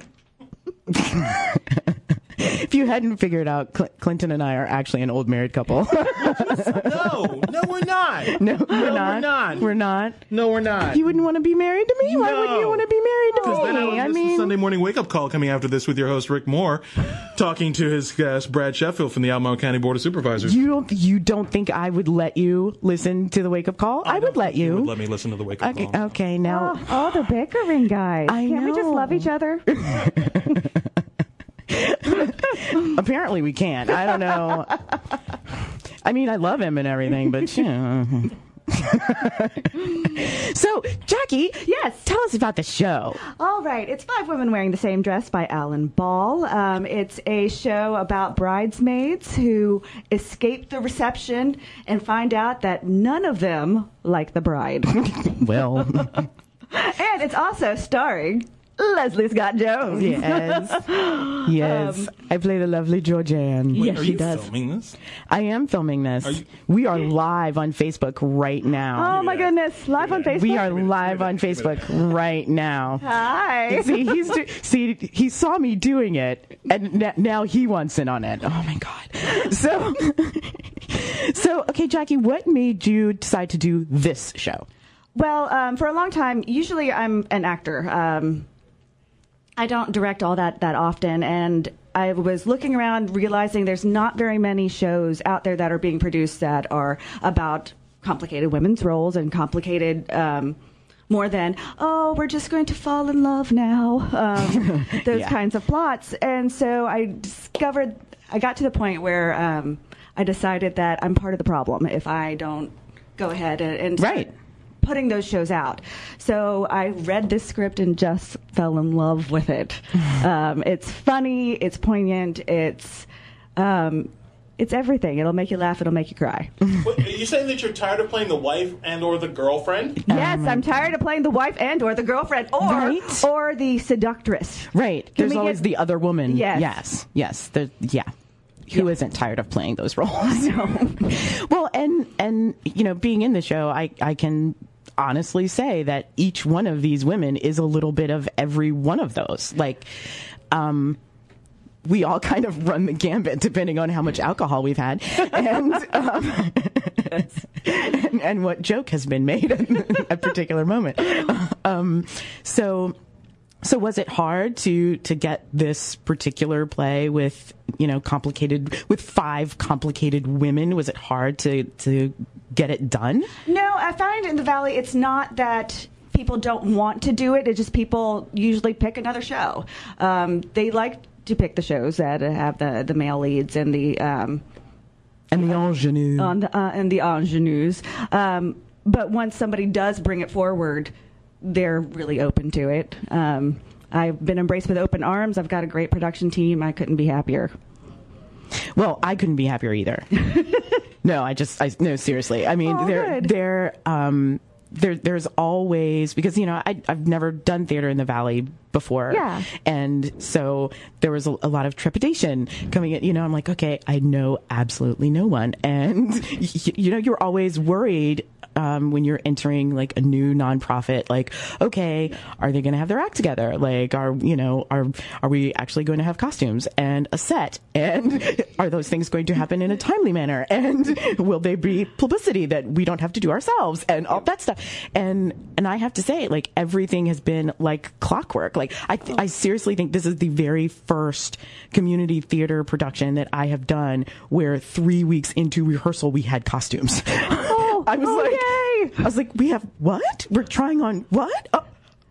If you hadn't figured out, Cl- Clinton and I are actually an old married couple. No, no, we're not. no, we're we're not. not. We're not. No, we're not. You wouldn't want to be married to me? Why No. wouldn't you want to be married to Because me? then I would I miss the mean, Sunday morning wake-up call coming after this with your host, Rick Moore, talking to his guest, Brad Sheffield from the Albemarle County Board of Supervisors. you don't you don't think I would let you listen to the wake up call? I, would don't let think you. would let me listen to the wake-up okay, call. okay, now Oh, oh, the bickering guys. I Can't we just know. love each other? apparently we can't. I don't know. I mean, I love him and everything, but you know. So, Jackie, Yes. tell us about the show. All right, it's Five Women Wearing the Same Dress by Alan Ball. Um, it's a show about bridesmaids who escape the reception and find out that none of them like the bride. Well, And it's also starring Leslie Scott Jones. yes, yes. I play the lovely Georgianne. Yes, Are she you does. filming this? I am filming this. you- We are live on Facebook right now. Oh my goodness, live on Facebook. We are live on Facebook right now. Hi. See, he's do- see, he saw me doing it, and n- now he wants in on it. Oh my God! So, so okay, Jackie, what made you decide to do this show? Well, um, for a long time, usually I'm an actor. Um, I don't direct all that that often, and I was looking around, realizing there's not very many shows out there that are being produced that are about complicated women's roles and complicated. Um, more than, oh, we're just going to fall in love now, um, those Yeah. kinds of plots. And so I discovered, I got to the point where um, I decided that I'm part of the problem if I don't go ahead and, and start Right. putting those shows out. So I read this script and just fell in love with it. um, it's funny, it's poignant, it's um, it's everything. It'll make you laugh, it'll make you cry. Wait, are you saying that you're tired of playing the wife and or the girlfriend? Yes, I'm tired of playing the wife and or the girlfriend or Right. or the seductress. Right. Can There's we always get- the other woman. Yes. Yes. Yes. There, yeah. Who Yeah. isn't tired of playing those roles? Well, and and you know, being in the show, I I can honestly say that each one of these women is a little bit of every one of those. Like, um, we all kind of run the gambit depending on how much alcohol we've had and um, and, and what joke has been made at a particular moment. Um, so. So was it hard to to get this particular play with, you know, complicated with five complicated women? Was it hard to to get it done? No, I find in the Valley it's not that people don't want to do it. It's just people usually pick another show. Um, they like to pick the shows that have the, the male leads and the um, And the ingenue. on the, uh, and the ingenues. Um, but once somebody does bring it forward, they're really open to it. Um, I've been embraced with open arms. I've got a great production team. I couldn't be happier. Well, I couldn't be happier either. No, I just, I no, seriously. I mean, Oh, there, good. there, um, there, there's always because you know I, I've never done theater in the Valley before. Yeah. And so there was a, a lot of trepidation coming in. You know, I'm like, okay, I know absolutely no one. And, you, you know, you're always worried um, when you're entering like a new nonprofit, like, okay, are they going to have their act together? Like, are, you know, are, are we actually going to have costumes and a set? And are those things going to happen in a timely manner? And will there be publicity that we don't have to do ourselves and all that stuff? And, and I have to say, like, everything has been like clockwork. Like, I, th- I seriously think this is the very first community theater production that I have done where three weeks into rehearsal, we had costumes. Oh, I was oh, like, yay. I was like, we have what? We're trying on what? Oh,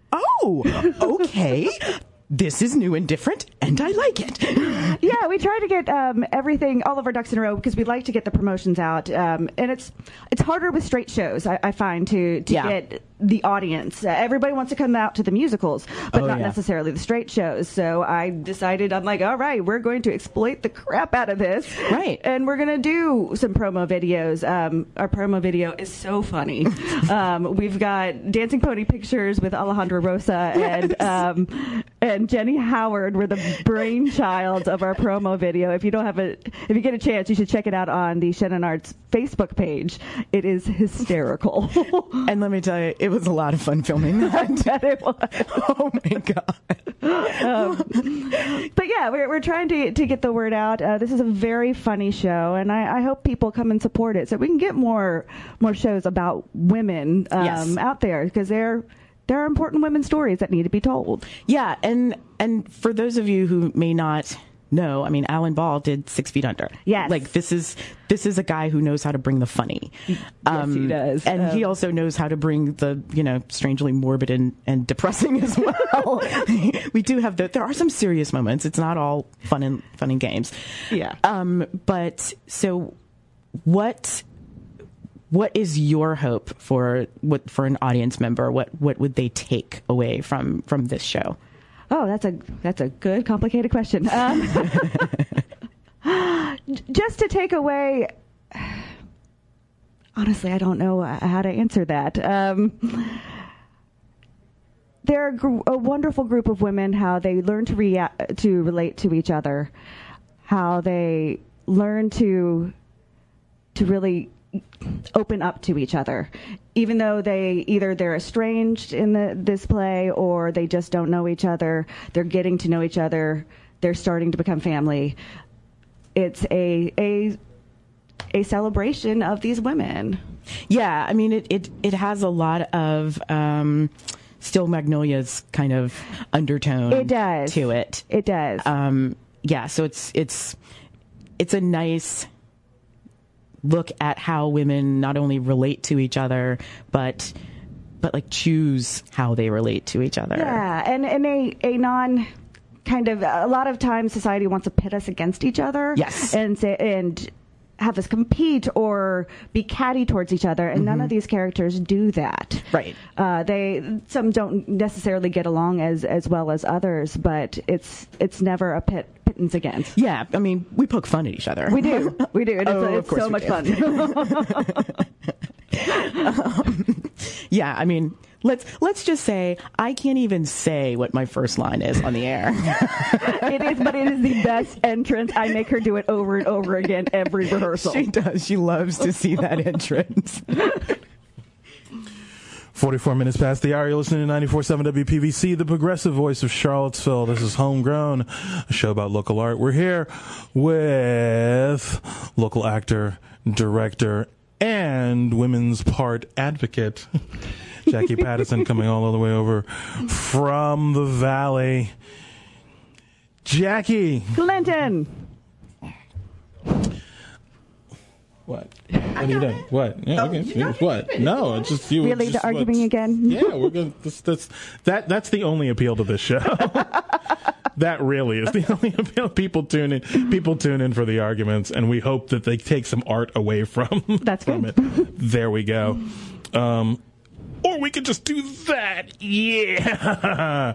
oh okay. This is new and different, and I like it. Yeah, we try to get um, everything, all of our ducks in a row, because we'd like to get the promotions out. Um, and it's it's harder with straight shows, I, I find, to, to Yeah. get the audience. Uh, everybody wants to come out to the musicals, but Oh, not yeah. necessarily the straight shows. So I decided, I'm like, all right, we're going to exploit the crap out of this. Right. And we're going to do some promo videos. Um, our promo video is so funny. um, we've got Dancing Pony pictures with Alejandra Rosa and um, and Jenny Howard were the brainchild of our promo video. If you don't have a, if you get a chance, you should check it out on the Shannon Arts Facebook page. It is hysterical. And let me tell you, it was a lot of fun filming that. it was. Oh my God. Um, but yeah, we're we're trying to to get the word out. Uh, this is a very funny show, and I, I hope people come and support it so we can get more more shows about women um, Yes. out there, because they're there are important women's stories that need to be told. Yeah, and and for those of you who may not know, I mean, Alan Ball did Six Feet Under. Yes. Like, this is this is a guy who knows how to bring the funny. Yes, he does. And Um, he also knows how to bring the, you know, strangely morbid and, and depressing as well. We do have the, there are some serious moments. It's not all fun and fun and games. Yeah. Um, but so what what is your hope for what for an audience member? What what would they take away from from this show? Oh, that's a that's a good, complicated question. Um, just to take away, honestly, I don't know how to answer that. Um, they're a, gr- a wonderful group of women. How they learn to rea- to relate to each other, how they learn to to really open up to each other, even though they either they're estranged in the this play or they just don't know each other. They're getting to know each other. They're starting to become family. It's a a a celebration of these women. Yeah, I mean, it it, it has a lot of um, Still Magnolias kind of undertone. It does. To it. It does. Um, yeah, so it's it's it's a nice look at how women not only relate to each other, but but like choose how they relate to each other. Yeah, and and a a non kind of a lot of times society wants to pit us against each other. Yes. and say and have us compete or be catty towards each other, and mm-hmm. none of these characters do that. Right. Uh, they some don't necessarily get along as as well as others, but it's it's never a pit pittance against. Yeah, I mean, we poke fun at each other. We do, we do. And Oh, it's of it's course so we much do. fun. um, yeah, I mean, let's let's just say I can't even say what my first line is on the air. It is, but it is the best entrance. I make her do it over and over again every rehearsal. She does. She loves to see that entrance. forty-four minutes past the hour. You're listening to ninety-four point seven W P V C, the progressive voice of Charlottesville. This is Homegrown, a show about local art. We're here with local actor, director, and women's part advocate, Jackie Pattison, coming all the way over from the Valley. Jackie. Clinton. What? What are you doing? What? Yeah, okay. What? No, it's just you. Really, just, the arguing what? again? Yeah, we're going. That's, that's that. That's the only appeal to this show. That really is the only appeal. People tune in. People tune in for the arguments, and we hope that they take some art away from. That's from good. it. There we go. Um, or we could just do that. Yeah.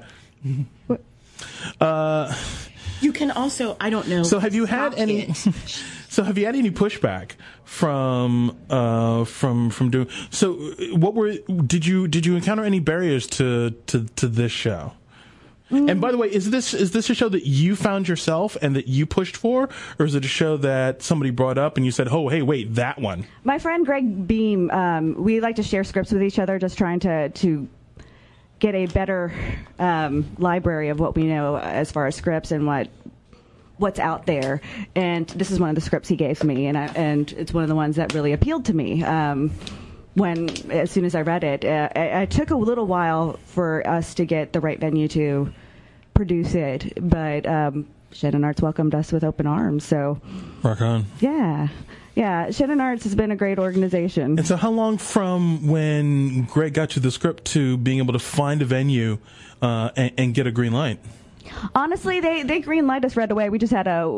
Uh. You can also, I don't know. So have you had any? So have you had any pushback from uh, from from doing? So what were did you did you encounter any barriers to to, to this show And by the way, is this is this a show that you found yourself and that you pushed for, or is it a show that somebody brought up and you said, "Oh, hey, wait, that one"? My friend Greg Beam, um, we like to share scripts with each other, just trying to to get a better um, library of what we know as far as scripts and what what's out there. And this is one of the scripts he gave me, and I, and it's one of the ones that really appealed to me. Um, when as soon as I read it, uh, I, I took a little while for us to get the right venue to produce it, but um, Shannon Arts welcomed us with open arms. So, rock on. Yeah, yeah. Shannon Arts has been a great organization. And so, how long from when Greg got you the script to being able to find a venue uh, and, and get a green light? Honestly, they they green light us right away. We just had a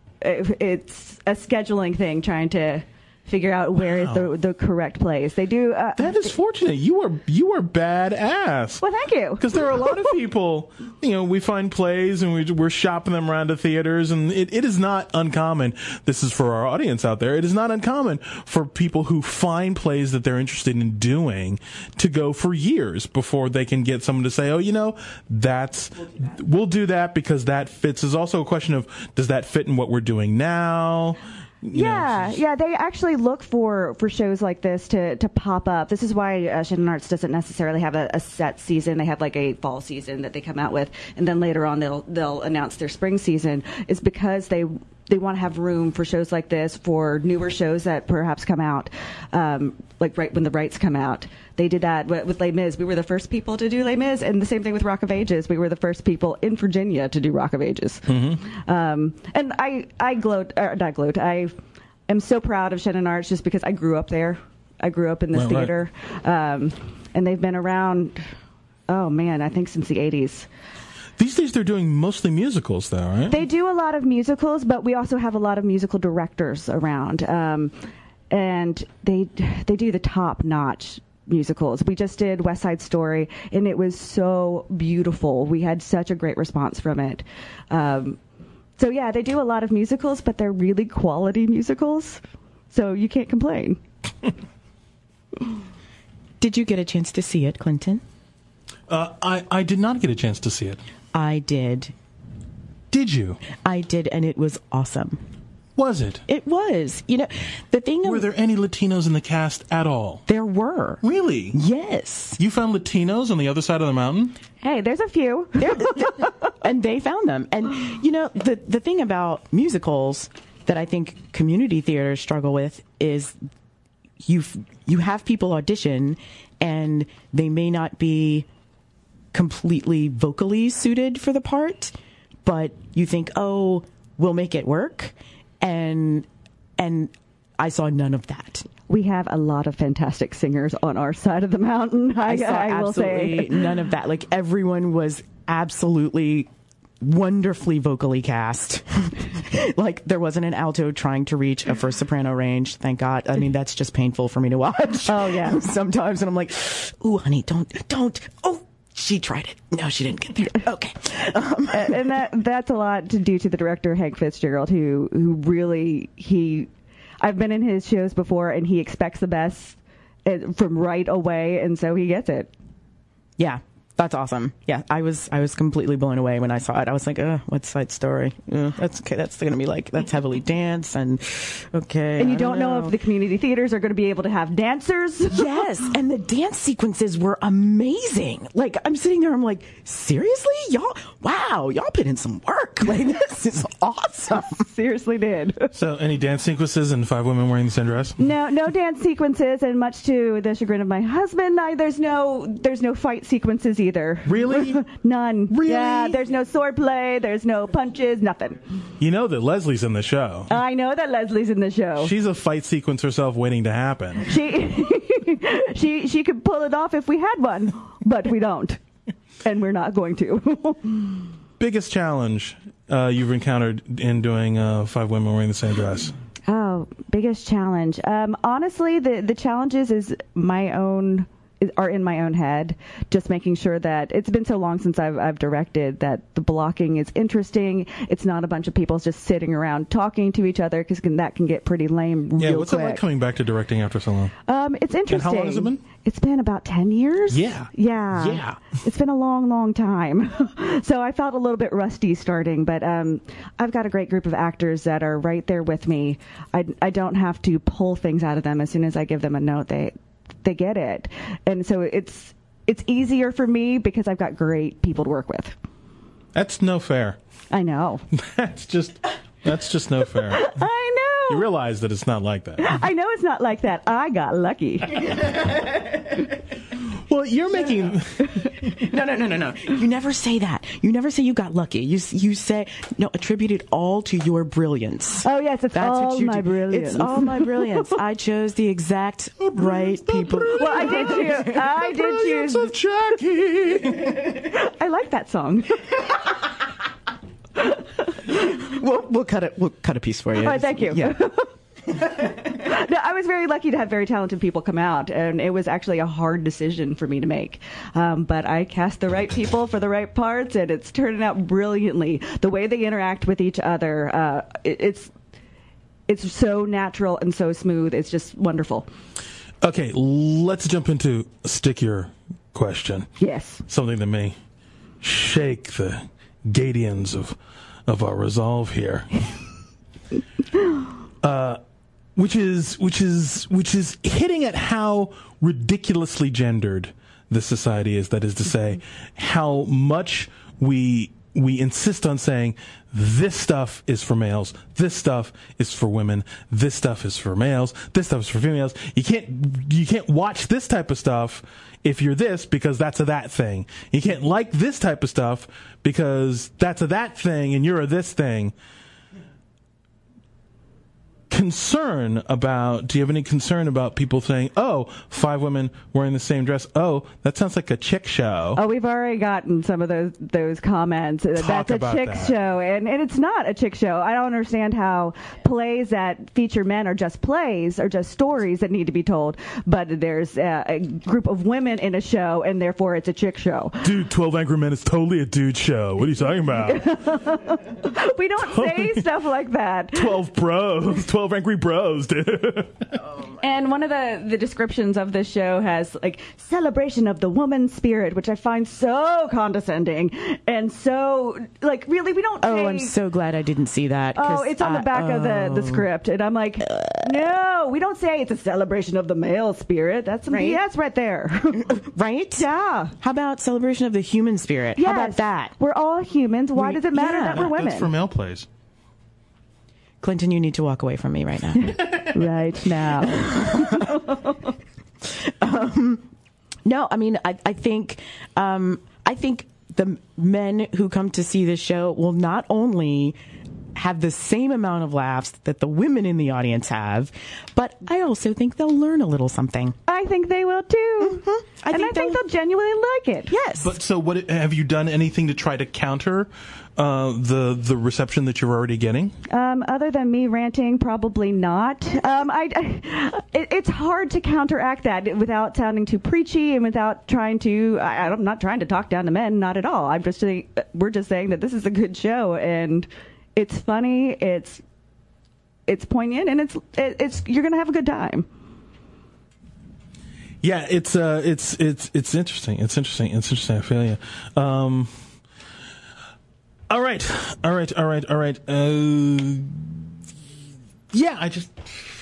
it's a scheduling thing, trying to figure out where is Wow. the the correct place. They do. Uh, That is fortunate. You are you are badass. Well, thank you. Because there are a lot of people, you know, we find plays and we, we're shopping them around to theaters, and it, it is not uncommon. This is for our audience out there. It is not uncommon for people who find plays that they're interested in doing to go for years before they can get someone to say, oh, you know, that's, we'll do that because that fits. There's also a question of, does that fit in what we're doing now? You yeah, know, yeah. They actually look for, for shows like this to, to pop up. This is why uh, Shannon Arts doesn't necessarily have a, a set season. They have like a fall season that they come out with, and then later on they'll they'll announce their spring season. Is because they they want to have room for shows like this, for newer shows that perhaps come out, um, like right when the rights come out. They did that with, with Les Mis. We were the first people to do Les Mis, and the same thing with Rock of Ages. We were the first people in Virginia to do Rock of Ages. Mm-hmm. Um, and I, I gloat, or not gloat, I am so proud of Shannon Arts just because I grew up there. I grew up in this Right, theater. Right. Um, and they've been around, oh man, I think since the eighties. These days they're doing mostly musicals, though, right? They do a lot of musicals, but we also have a lot of musical directors around. Um, and they they do the top-notch musicals. We just did West Side Story, and it was so beautiful. We had such a great response from it. Um, so, yeah, they do a lot of musicals, but they're really quality musicals, so you can't complain. Did you get a chance to see it, Clinton? Uh, I, I did not get a chance to see it. I did. Did you? I did, and it was awesome. Was it? It was. You know, the thing... Were there any Latinos in the cast at all? There were. Really? Yes. You found Latinos on the other side of the mountain? Hey, there's a few. And they found them. And, you know, the, the thing about musicals that I think community theaters struggle with is you you have people audition, and they may not be completely vocally suited for the part, but you think, oh, we'll make it work. And and I saw none of that. We have a lot of fantastic singers on our side of the mountain. I, I saw I will absolutely say none of that. Like, everyone was absolutely wonderfully vocally cast. Like, there wasn't an alto trying to reach a first soprano range. Thank God. I mean, that's just painful for me to watch. Oh yeah. Sometimes, and I'm like, ooh, honey, don't, don't. Oh. She tried it. No, she didn't get there. Okay. Um. And that that's a lot to due to the director, Hank Fitzgerald, who who really, he, I've been in his shows before, and he expects the best from right away, and so he gets it. Yeah. That's awesome. Yeah, I was I was completely blown away when I saw it. I was like, uh, West Side Story? Uh, that's okay. That's going to be like, that's heavily dance, and okay. And you I don't know. know if the community theaters are going to be able to have dancers. Yes, and the dance sequences were amazing. Like, I'm sitting there, I'm like, seriously, y'all? Wow, y'all put in some work. Like, this is awesome. Seriously did. So, any dance sequences and five women wearing the same dress? No, no dance sequences, and much to the chagrin of my husband, I, there's no there's no fight sequences either. Really? None. Really? Yeah, there's no sword play, there's no punches, nothing. You know that Leslie's in the show. I know that Leslie's in the show. She's a fight sequence herself waiting to happen. She she she could pull it off if we had one, but we don't. And we're not going to. Biggest challenge uh, you've encountered in doing uh, five women wearing the same dress? Oh, biggest challenge. Um, honestly, the, the challenges is my own are in my own head. Just making sure that it's been so long since I've, I've directed that the blocking is interesting. It's not a bunch of people just sitting around talking to each other, because that can get pretty lame yeah, real what's quick. it like coming back to directing after so long? Um, it's interesting. And how long has it been? It's been about ten years. Yeah. Yeah. Yeah. It's been a long, long time. So I felt a little bit rusty starting, but um, I've got a great group of actors that are right there with me. I, I don't have to pull things out of them. As soon as I give them a note, they they get it. And so it's it's easier for me because I've got great people to work with. That's no fair. I know. That's just that's just no fair. I know. You realize that it's not like that. I know it's not like that. I got lucky. Well, you're making... No, no, no, no, no. You never say that. You never say you got lucky. You you say, no, attribute it all to your brilliance. Oh, yes, it's That's all what you my do. brilliance. It's all my brilliance. I chose the exact right people. Well, I did choose. I the did brilliance choose. of Jackie. I like that song. We'll, we'll cut it. We'll cut a piece for you. All right, thank you. Yeah. No, I was very lucky to have very talented people come out, and it was actually a hard decision for me to make. Um, but I cast the right people for the right parts, and it's turning out brilliantly. The way they interact with each other, uh, it, it's it's so natural and so smooth. It's just wonderful. Okay, let's jump into a stickier question. Yes. Something that may shake the Gadians of of our resolve here. Uh, which is which is which is hitting at how ridiculously gendered this society is. That is to say, how much we we insist on saying this stuff is for males, this stuff is for women, this stuff is for males, this stuff is for females. You can't you can't watch this type of stuff if you're this, because that's a that thing. You can't like this type of stuff because that's a that thing and you're a this thing. Concern about, do you have any concern about people saying, oh, five women wearing the same dress, oh, that sounds like a chick show? Oh, we've already gotten some of those those comments. Talk That's a about chick that. show, and, and it's not a chick show. I don't understand how plays that feature men are just plays, or just stories that need to be told, but there's a, a group of women in a show, and therefore it's a chick show. Dude, twelve Angry Men is totally a dude show. What are you talking about? We don't say stuff like that. twelve bros, twelve Angry Bros, dude. And one of the, the descriptions of this show has, like, celebration of the woman spirit, which I find so condescending. And so, like, really, we don't Oh, say... I'm so glad I didn't see that. Oh, 'cause it's on the I- back of the, the oh. script. And I'm like, no, we don't say it's a celebration of the male spirit. That's some Right. B S right there. Right? Yeah. How about celebration of the human spirit? Yes. How about that? We're all humans. Why We- does it matter yeah. that we're women? That's for male plays. Clinton, you need to walk away from me right now. Right now. um, no, I mean, I, I think, um, I think the men who come to see this show will not only have the same amount of laughs that the women in the audience have, but I also think they'll learn a little something. I think they will too. I and think I think they'll- they'll genuinely like it. Yes. But so, what have you done anything to try to counter uh, the the reception that you're already getting? Um, other than me ranting, probably not. Um, I, I, it, it's hard to counteract that without sounding too preachy and without trying to. I, I'm not trying to talk down to men, not at all. I'm just saying, we're just saying that this is a good show and it's funny, it's it's poignant, and it's it, it's you're gonna have a good time. Yeah, it's uh, it's it's it's interesting. It's interesting. It's interesting. I feel you. Um, all right, all right, all right, all right. Uh, yeah, I just.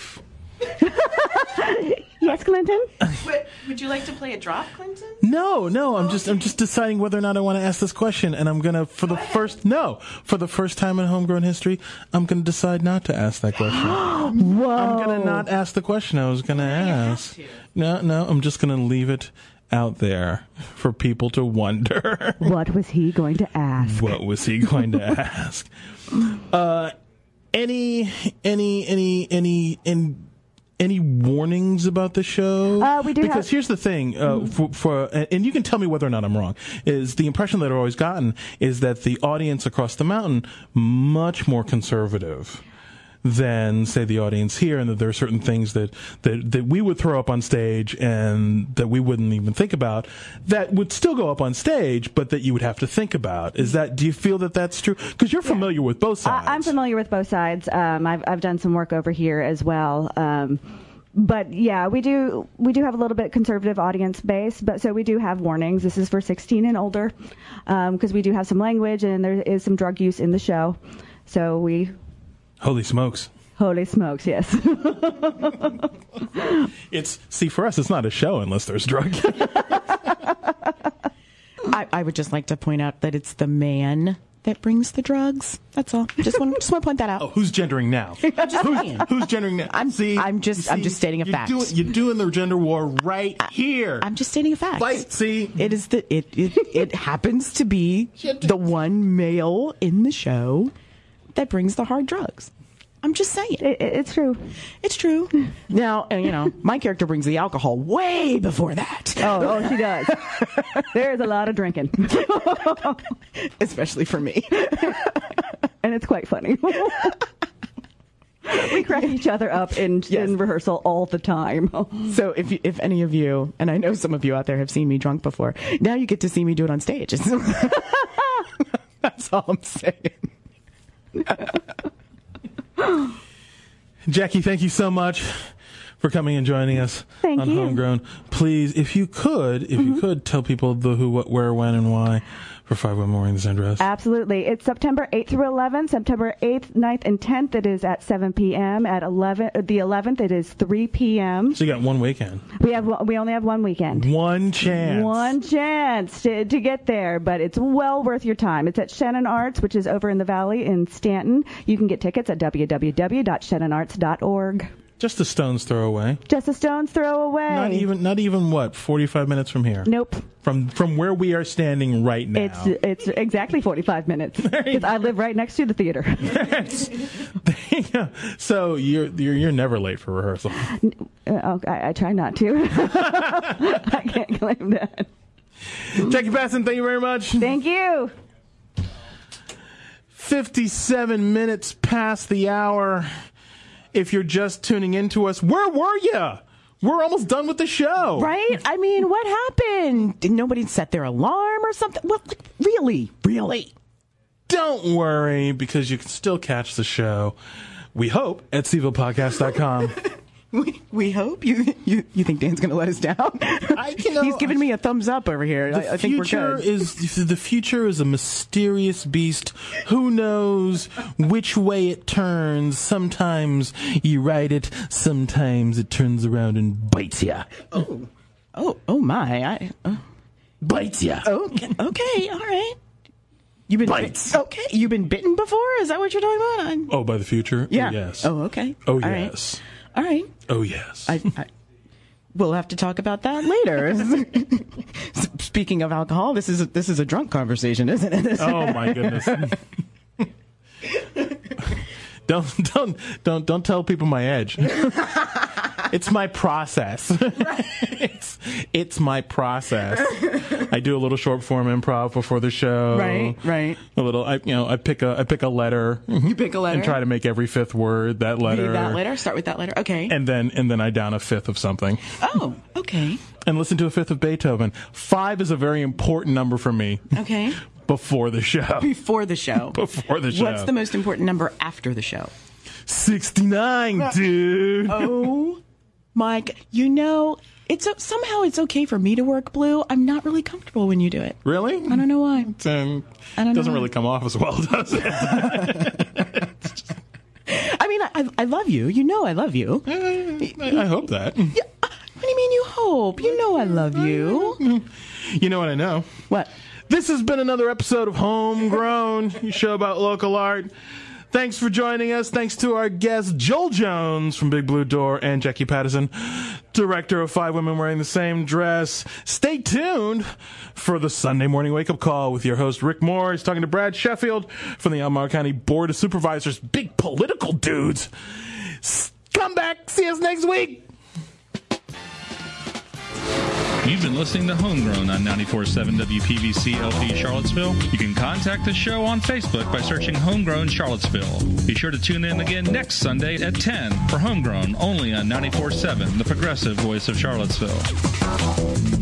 Yes, Clinton. Would you like to play a drop, Clinton? No, no. I'm just I'm just deciding whether or not I want to ask this question, and I'm gonna for the first no for the first time in homegrown history, I'm gonna decide not to ask that question. Whoa! I'm gonna not ask the question I was gonna ask. No, no. I'm just gonna leave it out there for people to wonder. What was he going to ask? What was he going to ask? Uh, any, any, any, any, any, any warnings about the show? Uh, we do because have- here's the thing, uh, for, for and you can tell me whether or not I'm wrong. Is the impression that I've always gotten is that the audience across the mountain much more conservative than, say, the audience here, and that there are certain things that, that, that we would throw up on stage and that we wouldn't even think about that would still go up on stage, but that you would have to think about. Is that, do you feel that that's true? Because you're familiar yeah. with both sides. I, I'm familiar with both sides. Um, I've, I've done some work over here as well. Um, But yeah, we do we do have a little bit conservative audience base, but so we do have warnings. This is for sixteen and older, because um, we do have some language and there is some drug use in the show. So we. Holy smokes! Holy smokes! Yes. It's see for us, it's not a show unless there's drug. I, I would just like to point out that it's the man that brings the drugs. That's all. Just want just want to point that out. Oh, who's gendering now? Just who's, who's gendering now? I'm see. I'm just see, I'm just stating a you're fact. Doing, you're doing the gender war right I, here. I'm just stating a fact. Fight. See, it is the it it, it happens to be the one male in the show that brings the hard drugs. I'm just saying. It, it's true. It's true. Now, and, you know, my character brings the alcohol way before that. Oh, oh, she does. There's a lot of drinking. Especially for me. And it's quite funny. We crack each other up in, yes. in rehearsal all the time. So if you, if any of you, and I know some of you out there have seen me drunk before, now you get to see me do it on stage. That's all I'm saying. Jackie, thank you so much for coming and joining us thank on you. Homegrown. Please, if you could, if mm-hmm. you could, tell people the who, what, where, when, and why for Five Women Wearing the Same Dress. Absolutely. It's September eighth through eleventh. September eighth, ninth, and tenth, it is at seven p.m. At eleven, the eleventh, it is three p.m. So you got one weekend. We have we only have one weekend. One chance. One chance to, to get there, but it's well worth your time. It's at Shannon Arts, which is over in the Valley in Stanton. You can get tickets at w w w dot shannon arts dot org. Just a stone's throw away. Just a stone's throw away. Not even, not even what, forty-five minutes from here? Nope. From from where we are standing right now. It's it's exactly forty-five minutes because I live right next to the theater. So you're, you're you're never late for rehearsal. Uh, oh, I, I try not to. I can't claim that. Jackie Passon, thank you very much. Thank you. fifty-seven minutes past the hour. If you're just tuning into us, where were you? We're almost done with the show. Right? I mean, what happened? Did nobody set their alarm or something? Well, like, really? Really? Don't worry, because you can still catch the show, we hope, at c ville podcast dot com. We we hope you you, you think Dan's going to let us down. I, you know, He's giving me a thumbs up over here. I, I think we're good. Is, the future is a mysterious beast. Who knows which way it turns? Sometimes you ride it. Sometimes it turns around and bites you. Oh, oh, oh my! I uh, bites you. Okay, okay, all right. You've been bites. Bit, okay, you've been bitten before. Is that what you're talking about? I'm, oh, by the future? Yeah. Oh, yes. Oh, okay. Oh, all yes. Right. All right. Oh, yes. I, I, we'll have to talk about that later. Speaking of alcohol, this is a, this is a drunk conversation, isn't it? Oh my goodness. Don't don't don't don't tell people my edge. It's my process. it's it's my process. I do a little short form improv before the show. Right, right. A little, I you know, I pick a I pick a letter. You pick a letter and try to make every fifth word that letter. Be that letter. Start with that letter. Okay. And then and then I down a fifth of something. Oh, okay. And listen to a fifth of Beethoven. Five is a very important number for me. Okay. Before the show. Before the show. Before the show. What's the most important number after the show? sixty-nine, dude. Oh, Mike, you know, it's a, somehow it's okay for me to work blue. I'm not really comfortable when you do it. Really? I don't know why. It's, um, I don't it doesn't know really why. come off as well, does it? I mean, I, I love you. You know I love you. I, I hope that. Yeah, what do you mean you hope? You know I love you. You know what I know? What? This has been another episode of Homegrown, your show about local art. Thanks for joining us. Thanks to our guests, Joel Jones from Big Blue Door and Jackie Patterson, director of Five Women Wearing the Same Dress. Stay tuned for the Sunday morning wake-up call with your host, Rick Moore. He's talking to Brad Sheffield from the Albemarle County Board of Supervisors. Big political dudes. Come back. See us next week. You've been listening to Homegrown on ninety-four point seven W P V C L P Charlottesville. You can contact the show on Facebook by searching Homegrown Charlottesville. Be sure to tune in again next Sunday at ten for Homegrown, only on ninety-four point seven, the progressive voice of Charlottesville.